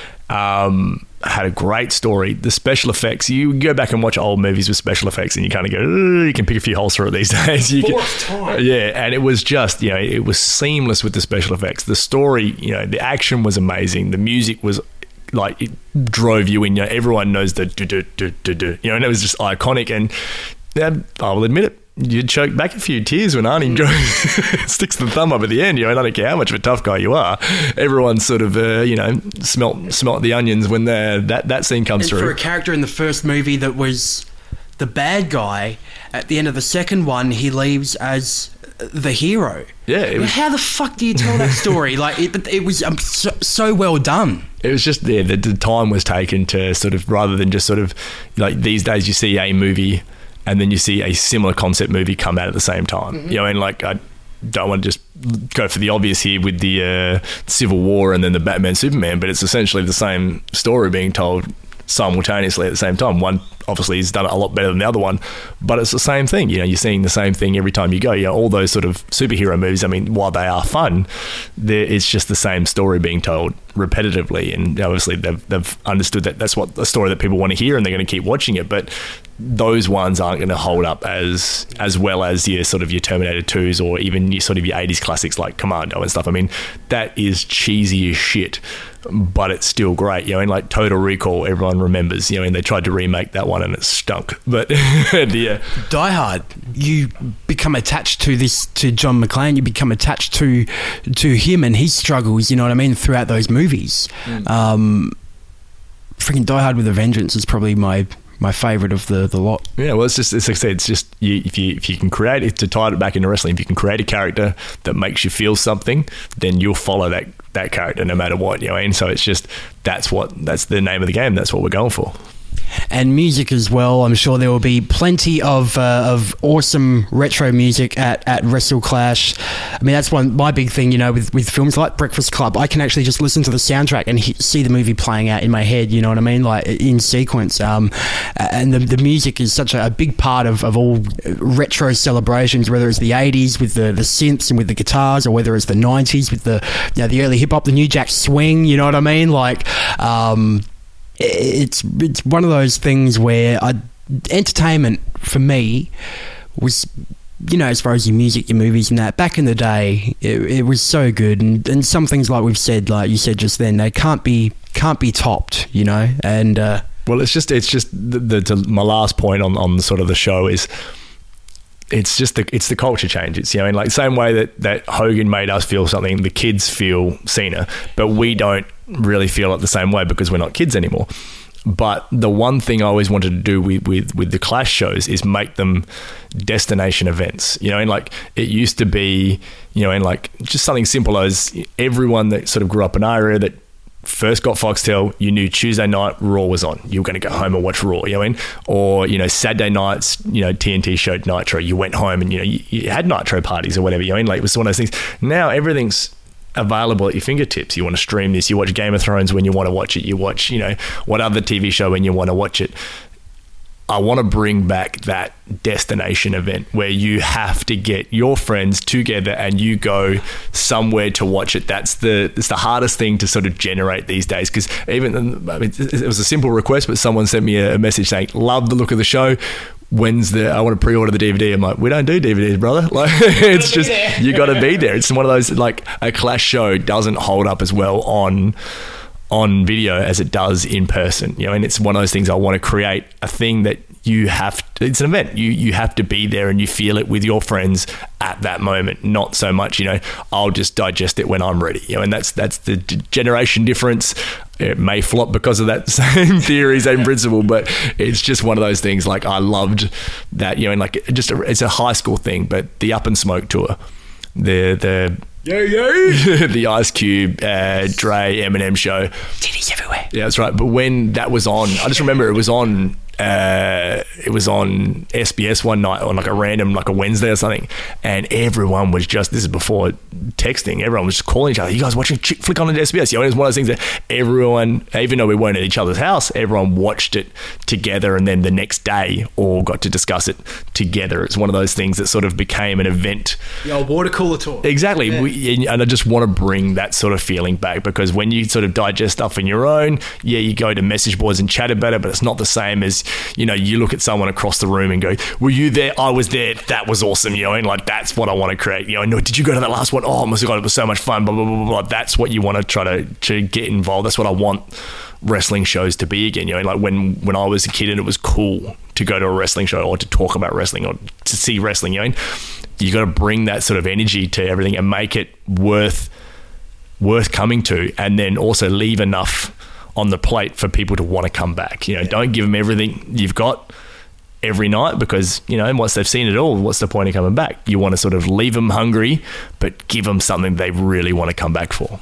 Um, had a great story. The special effects, you go back and watch old movies with special effects and you kind of go, you can pick a few holes through it these days. You can, time. Yeah, and it was just, you know, it was seamless with the special effects. The story, you know, the action was amazing. The music was like, it drove you in. You know, everyone knows the do do do do do. You know, and it was just iconic. And yeah, I will admit it, you choke back a few tears when Arnie goes, sticks the thumb up at the end. You know, and I don't care how much of a tough guy you are. Everyone sort of, uh, you know, smelt smelt the onions when that that scene comes and through. For a character in the first movie that was the bad guy, at the end of the second one, he leaves as the hero. Yeah. It was, how the fuck do you tell that story? Like, it, it was um, so, so well done. It was just there. Yeah, the, the time was taken to sort of, rather than just sort of like these days, you see a movie and then you see a similar concept movie come out at the same time. Mm-hmm. You know, and like I don't want to just go for the obvious here with the uh, Civil War and then the Batman Superman, but it's essentially the same story being told simultaneously at the same time. One obviously has done it a lot better than the other one, but it's the same thing. You know, you're seeing the same thing every time you go. You know, all those sort of superhero movies, I mean, while they are fun, it's just the same story being told repetitively, and obviously they've, they've understood that that's what the story that people want to hear, and they're going to keep watching it. But those ones aren't going to hold up as as well as your sort of your Terminator twos or even your sort of your eighties classics like Commando and stuff. I mean, that is cheesy as shit, but it's still great. You know, and like Total Recall, everyone remembers. You know, and they tried to remake that one and it stunk. But yeah, Die Hard, you become attached to this to John McClane. You become attached to to him and his struggles. You know what I mean, throughout those movies. Mm. Um, freaking Die Hard with a Vengeance is probably my. my favourite of the, the lot. Yeah, well, it's just, it's like I said, it's just, you, if you if you can create it, to tie it back into wrestling, if you can create a character that makes you feel something, then you'll follow that, that character no matter what, you know, and so it's just, that's what, that's the name of the game, that's what we're going for. And music as well. I'm sure there will be plenty of uh, of awesome retro music at, at Wrestle Clash. I mean, that's one my big thing, you know, with, with films like Breakfast Club. I can actually just listen to the soundtrack and he, see the movie playing out in my head, you know what I mean, like in sequence. Um, and the, the music is such a, a big part of, of all retro celebrations, whether it's the eighties with the, the synths and with the guitars, or whether it's the nineties with the, you know, the early hip-hop, the New Jack Swing, you know what I mean? Like, um... It's it's one of those things where I, entertainment for me was, you know, as far as your music, your movies and that, back in the day, it, it was so good. And, and some things, like we've said, like you said just then, they can't be can't be topped, you know. And uh, well, it's just it's just the, the, the my last point on on sort of the show is, it's just the it's the culture change. It's, you know, in like the same way that, that Hogan made us feel something, the kids feel Cena, but we don't really feel it the same way because we're not kids anymore. But the one thing I always wanted to do with, with, with the Clash shows is make them destination events, you know, and like it used to be, you know, and like just something simple as everyone that sort of grew up in our area that first got Foxtel, you knew Tuesday night Raw was on. You were going to go home and watch Raw, you know, and, or, you know, Saturday nights, you know, T N T showed Nitro. You went home and, you know, you, you had Nitro parties or whatever, you know, and like it was one of those things. Now everything's available at your fingertips. You want to stream this, you watch Game of Thrones when you want to watch it, you watch, you know, what other T V show when you want to watch it. I want to bring back that destination event where you have to get your friends together and you go somewhere to watch it. That's the it's the hardest thing to sort of generate these days, because even, I mean, it was a simple request, but someone sent me a message saying, love the look of the show. When's the, I want to pre-order the D V D. I'm like, we don't do D V Ds, brother. Like, it's just, you got to be there. It's one of those, like, a Clash show doesn't hold up as well on on video as it does in person, you know, and it's one of those things I want to create a thing that you have to, it's an event, you you have to be there and you feel it with your friends at that moment, not so much, you know, I'll just digest it when I'm ready, you know, and that's that's the d- generation difference. It may flop because of that same theory, same principle, but it's just one of those things. Like, I loved that, you know, and like just a, it's a high school thing, but the Up and Smoke tour, the the yeah yeah the Ice Cube, uh, Dre, Eminem show, titties everywhere. Yeah, that's right. But when that was on, I just remember it was on. Uh, it was on S B S one night on like a random, like a Wednesday or something, and everyone was just, this is before texting, everyone was just calling each other, you guys watching Chick Flick on the S B S? You know, it was one of those things that everyone, even though we weren't at each other's house, everyone watched it together, and then the next day all got to discuss it together. It's one of those things that sort of became an event. The old water cooler talk. Exactly. Yeah. We, and I just want to bring that sort of feeling back, because when you sort of digest stuff on your own, yeah, you go to message boards and chat about it, but it's not the same as, you know, you look at someone across the room and go, were you there? I was there. That was awesome. You know, and like, that's what I want to create. You know, no, did you go to that last one? Oh my God, it was so much fun. Blah, blah, blah, blah. That's what you want to try to, to get involved. That's what I want wrestling shows to be again. You know, like when, when I was a kid and it was cool to go to a wrestling show or to talk about wrestling or to see wrestling, you know, you got to bring that sort of energy to everything and make it worth, worth coming to, and then also leave enough on the plate for people to want to come back. You know, don't give them everything you've got every night, because, you know, once they've seen it all, what's the point of coming back? You want to sort of leave them hungry, but give them something they really want to come back for.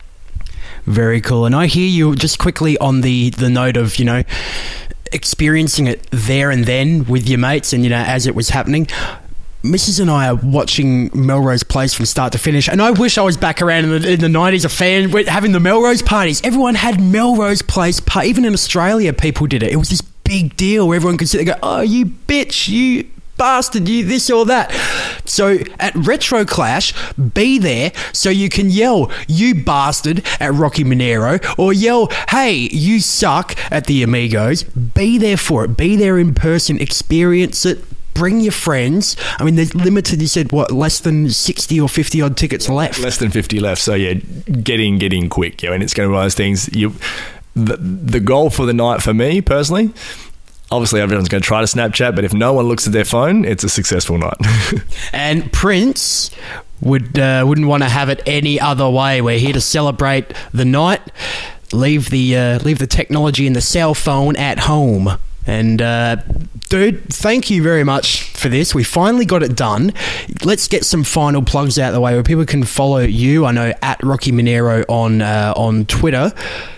Very cool. And I hear you just quickly on the, the note of, you know, experiencing it there and then with your mates and, you know, as it was happening. Missus and I are watching Melrose Place from start to finish, and I wish I was back around in the, in the nineties, a fan having the Melrose parties. Everyone had Melrose Place parties. Even in Australia, people did it. It was this big deal where everyone could sit there and go, oh, you bitch, you bastard, you this or that. So at Retro Clash, be there so you can yell, you bastard, at Rocky Monero, or yell, hey, you suck, at the Amigos. Be there for it. Be there in person. Experience it. Bring your friends. I mean, there's limited, you said, what, less than sixty or fifty odd tickets left? Less than fifty left. So, yeah, get in, get in quick. You know, and it's going to be one of those things. You, the, the goal for the night for me, personally, obviously everyone's going to try to Snapchat, but if no one looks at their phone, it's a successful night. And Prince would, uh, wouldn't want to have it any other way. We're here to celebrate the night. Leave the, uh, leave the technology and the cell phone at home. And, uh, dude, thank you very much for this. We finally got it done. Let's get some final plugs out of the way where people can follow you. I know at Rocky Monero on uh, on Twitter.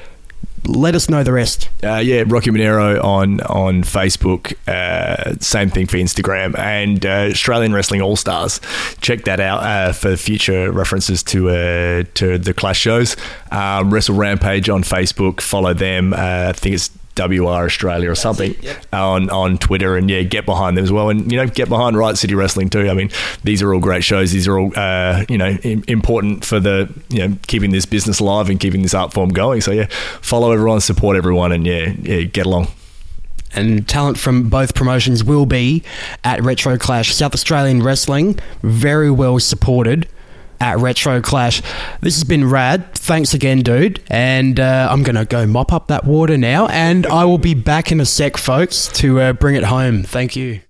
Let us know the rest. Uh, yeah, Rocky Monero on on Facebook. Uh, same thing for Instagram, and uh, Australian Wrestling All Stars. Check that out uh, for future references to uh, to the Clash shows. Um, Wrestle Rampage on Facebook. Follow them. Uh, I think it's W R Australia or something. Yep. on on Twitter, and yeah, get behind them as well, and you know, get behind Riot City Wrestling too. I mean, these are all great shows. These are all uh, you know, im- important for the, you know, keeping this business alive and keeping this art form going. So yeah, follow everyone, support everyone, and yeah, yeah get along. And talent from both promotions will be at Retro Clash. South Australian Wrestling, very well supported at Retro Clash. This has been rad. Thanks again, dude. And uh, I'm going to go mop up that water now, and I will be back in a sec, folks, to uh, bring it home. Thank you.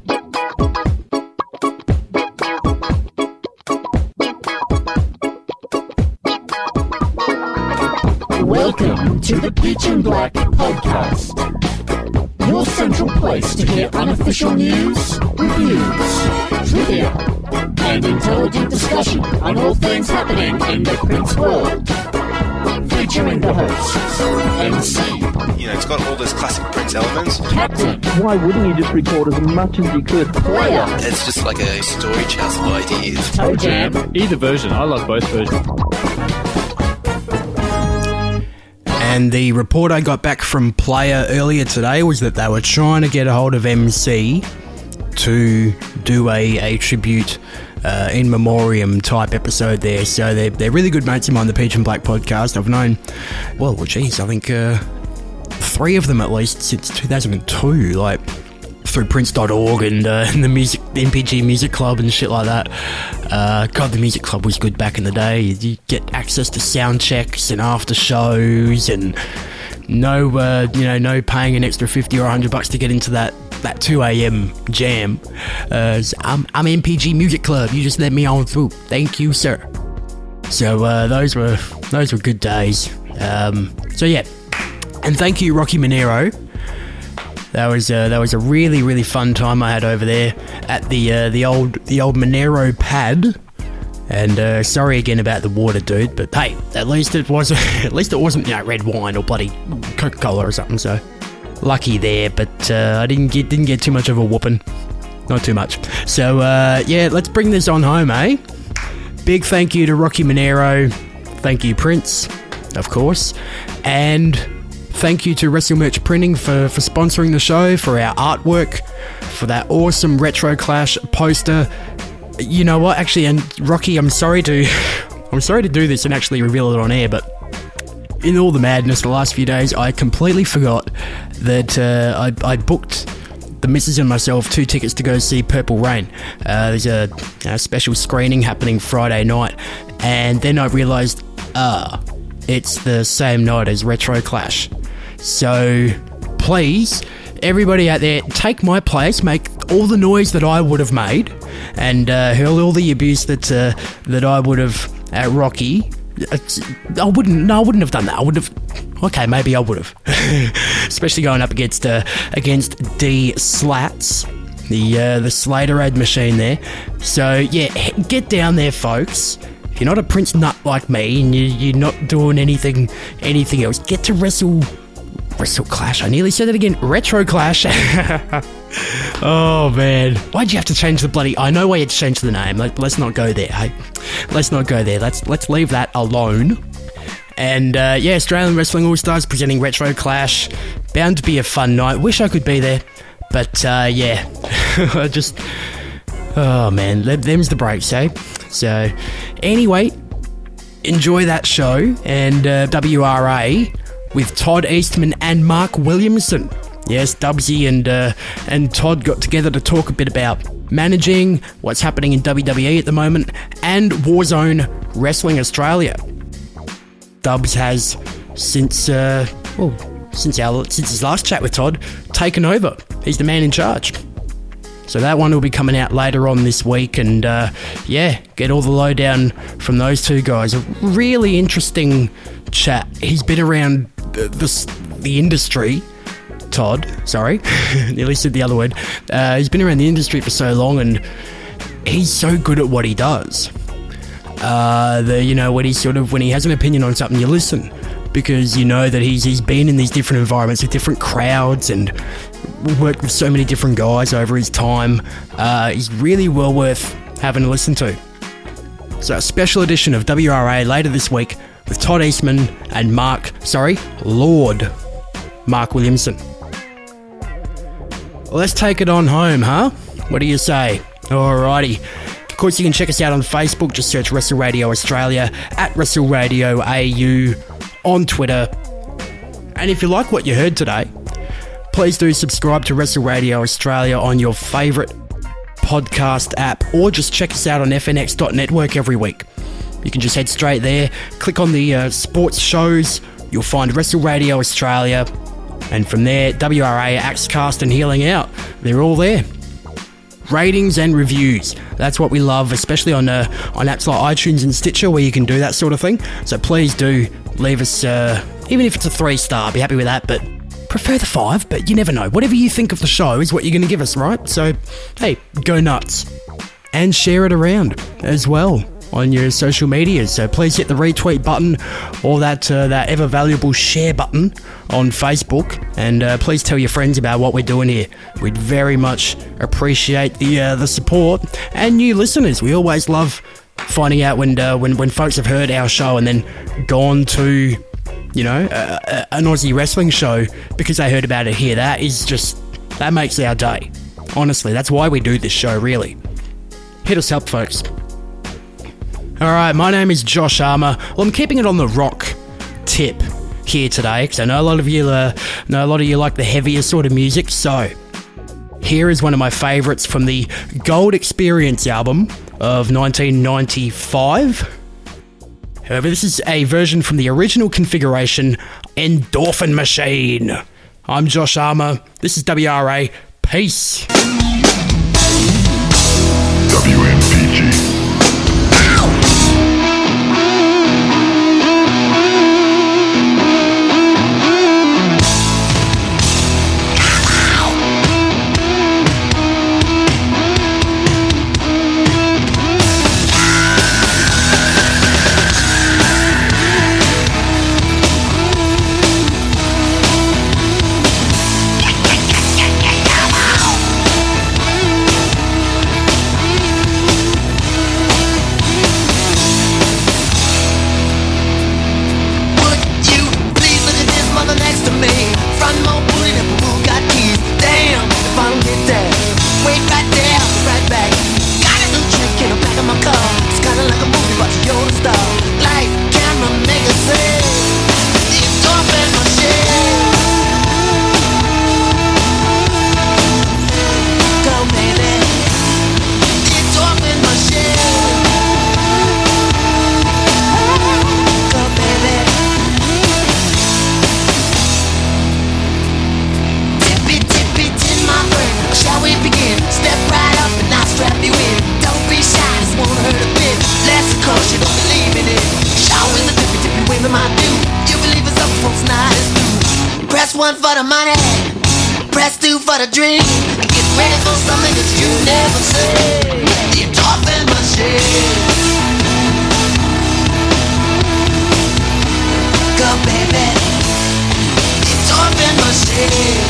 Welcome to the Peach and Black Podcast, your central place to hear unofficial news, reviews, trivia, and intelligent discussion on all things happening in the Prince world. Featuring the hosts, M C. You know, it's got all those classic Prince elements. Captain. Why wouldn't you just record as much as you could? Player. It's just like a story chest of ideas. Toe Jam. Either version. I love both versions. And the report I got back from Player earlier today was that they were trying to get a hold of M C to do a, a tribute uh, in memoriam type episode there. So they're, they're really good mates of mine, the Peach and Black podcast. I've known, well, geez, I think uh, three of them at least since two thousand two. Like, through Prince dot org and, uh, and the music, the M P G Music Club and shit like that. Uh, God, the Music Club was good back in the day. You get access to sound checks and after shows and no, uh, you know, no paying an extra fifty or a hundred bucks to get into that, that two a.m. jam. Uh, so I'm, I'm M P G Music Club. You just let me on through. Thank you, sir. So uh, those were those were good days. Um, so yeah, and thank you, Rocky Monero. That was uh, that was a really really fun time I had over there at the uh, the old the old Monero pad. And uh, sorry again about the water, dude. But hey, at least it wasn't at least it wasn't you know, red wine or bloody Coca-Cola or something. So lucky there. But uh, I didn't get didn't get too much of a whooping. Not too much. So uh, yeah, let's bring this on home, eh? Big thank you to Rocky Monero. Thank you, Prince, of course, and thank you to Wrestle Merch Printing for, for sponsoring the show, for our artwork, for that awesome Retro Clash poster. You know what, actually, and Rocky, I'm sorry to I'm sorry to do this and actually reveal it on air, but in all the madness the last few days, I completely forgot that uh, I, I booked the missus and myself two tickets to go see Purple Rain. Uh, there's a, a special screening happening Friday night, and then I realised, ah, uh, it's the same night as Retro Clash. So, please, everybody out there, take my place, make all the noise that I would have made, and uh, hurl all the abuse that uh, that I would have at Rocky. I wouldn't. No, I wouldn't have done that. I would have. Okay, maybe I would have, especially going up against uh, against D Slats, the uh, the Slaterade machine there. So yeah, get down there, folks. If you're not a Prince nut like me and you, you're not doing anything anything else, get to Wrestle Wrestle Clash. I nearly said it again. Retro Clash. Oh man, why'd you have to change the bloody? I know why you had to change the name. Let, let's not go there. Hey, let's not go there. Let's let's leave that alone. And uh, yeah, Australian Wrestling All Stars presenting Retro Clash. Bound to be a fun night. Wish I could be there, but uh, yeah, I just oh man, them's the breaks, eh? So anyway, enjoy that show and uh, W R A with Todd Eastman and Mark Williamson. Yes, Dubsy and uh, and Todd got together to talk a bit about managing, what's happening in W W E at the moment, and Warzone Wrestling Australia. Dubs has, since uh, well, since our since his last chat with Todd, taken over. He's the man in charge. So that one will be coming out later on this week, and uh, yeah, get all the lowdown from those two guys. A really interesting chat. He's been around the the, the industry. Todd, sorry, nearly said the other word. Uh, he's been around the industry for so long, and he's so good at what he does. Uh, the you know when he sort of when he has an opinion on something, you listen because you know that he's he's been in these different environments with different crowds and worked with so many different guys over his time. Uh, he's really well worth having a listen to. So a special edition of W R A later this week with Todd Eastman and Mark, sorry, Lord Mark Williamson. Let's take it on home, huh? What do you say? Alrighty. Of course, you can check us out on Facebook. Just search Wrestle Radio Australia, at Wrestle Radio A U on Twitter. And if you like what you heard today, please do subscribe to Wrestle Radio Australia on your favourite podcast app, or just check us out on F N X dot network every week. You can just head straight there, click on the uh, sports shows, you'll find Wrestle Radio Australia, and from there, W R A, Axecast and Healing Out. They're all there. Ratings and reviews. That's what we love, especially on uh, on apps like iTunes and Stitcher, where you can do that sort of thing. So please do leave us, uh, even if it's a three star, I'd be happy with that, but prefer the five, but you never know. Whatever you think of the show is what you're going to give us, right? So, hey, go nuts. And share it around as well on your social media. So please hit the retweet button or that uh, that ever valuable share button on Facebook, and uh, please tell your friends about what we're doing here. We'd very much appreciate the uh, the support and new listeners. We always love finding out when uh, when when folks have heard our show and then gone to, you know, uh, uh, an Aussie wrestling show because they heard about it here. That is just, that makes our day. Honestly, that's why we do this show, really. Hit us up, folks. Alright, my name is Josh Armour. Well, I'm keeping it on the rock tip here today, because I know a lot of you uh, know a lot of you like the heavier sort of music, so here is one of my favourites from the Gold Experience album of nineteen ninety-five. However, this is a version from the original configuration, Endorphin Machine. I'm Josh Armour. This is W R A. Peace. W M P G. One for the money, press two for the dream. Get ready for something that you never see. The Endorphin Machine. Go baby, the Endorphin Machine.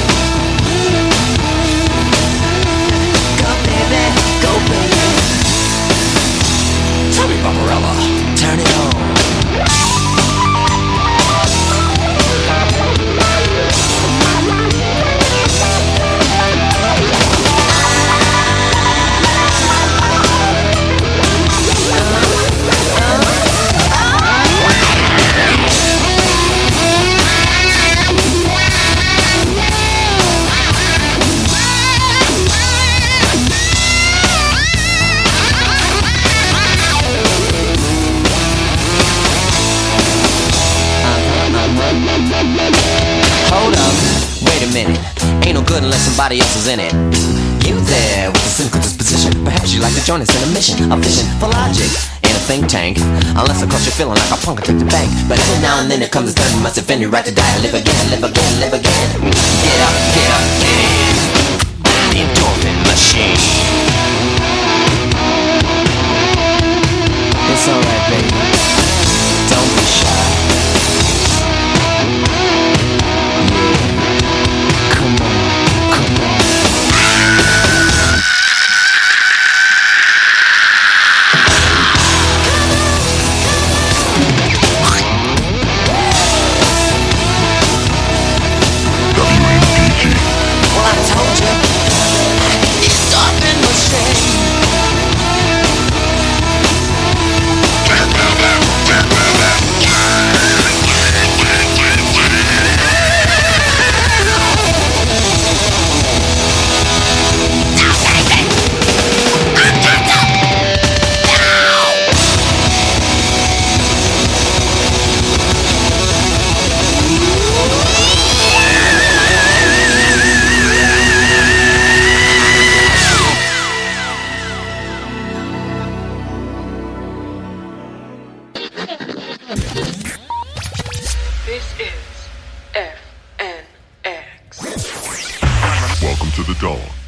Go baby, go baby. Tommy Barbarella, turn it on. Hold up, wait a minute. Ain't no good unless somebody else is in it. You there with a cynical disposition. Perhaps you'd like to join us in a mission, a vision for logic in a think tank. Unless of course you're feeling like a punk and take the bank. But every now and then it comes a time you must defend your right to die and live again, live again, live again. Get up, get up, get in. The Endorphin Machine. It's alright, baby. Don't be shy. This is F N X. Welcome to the dawn.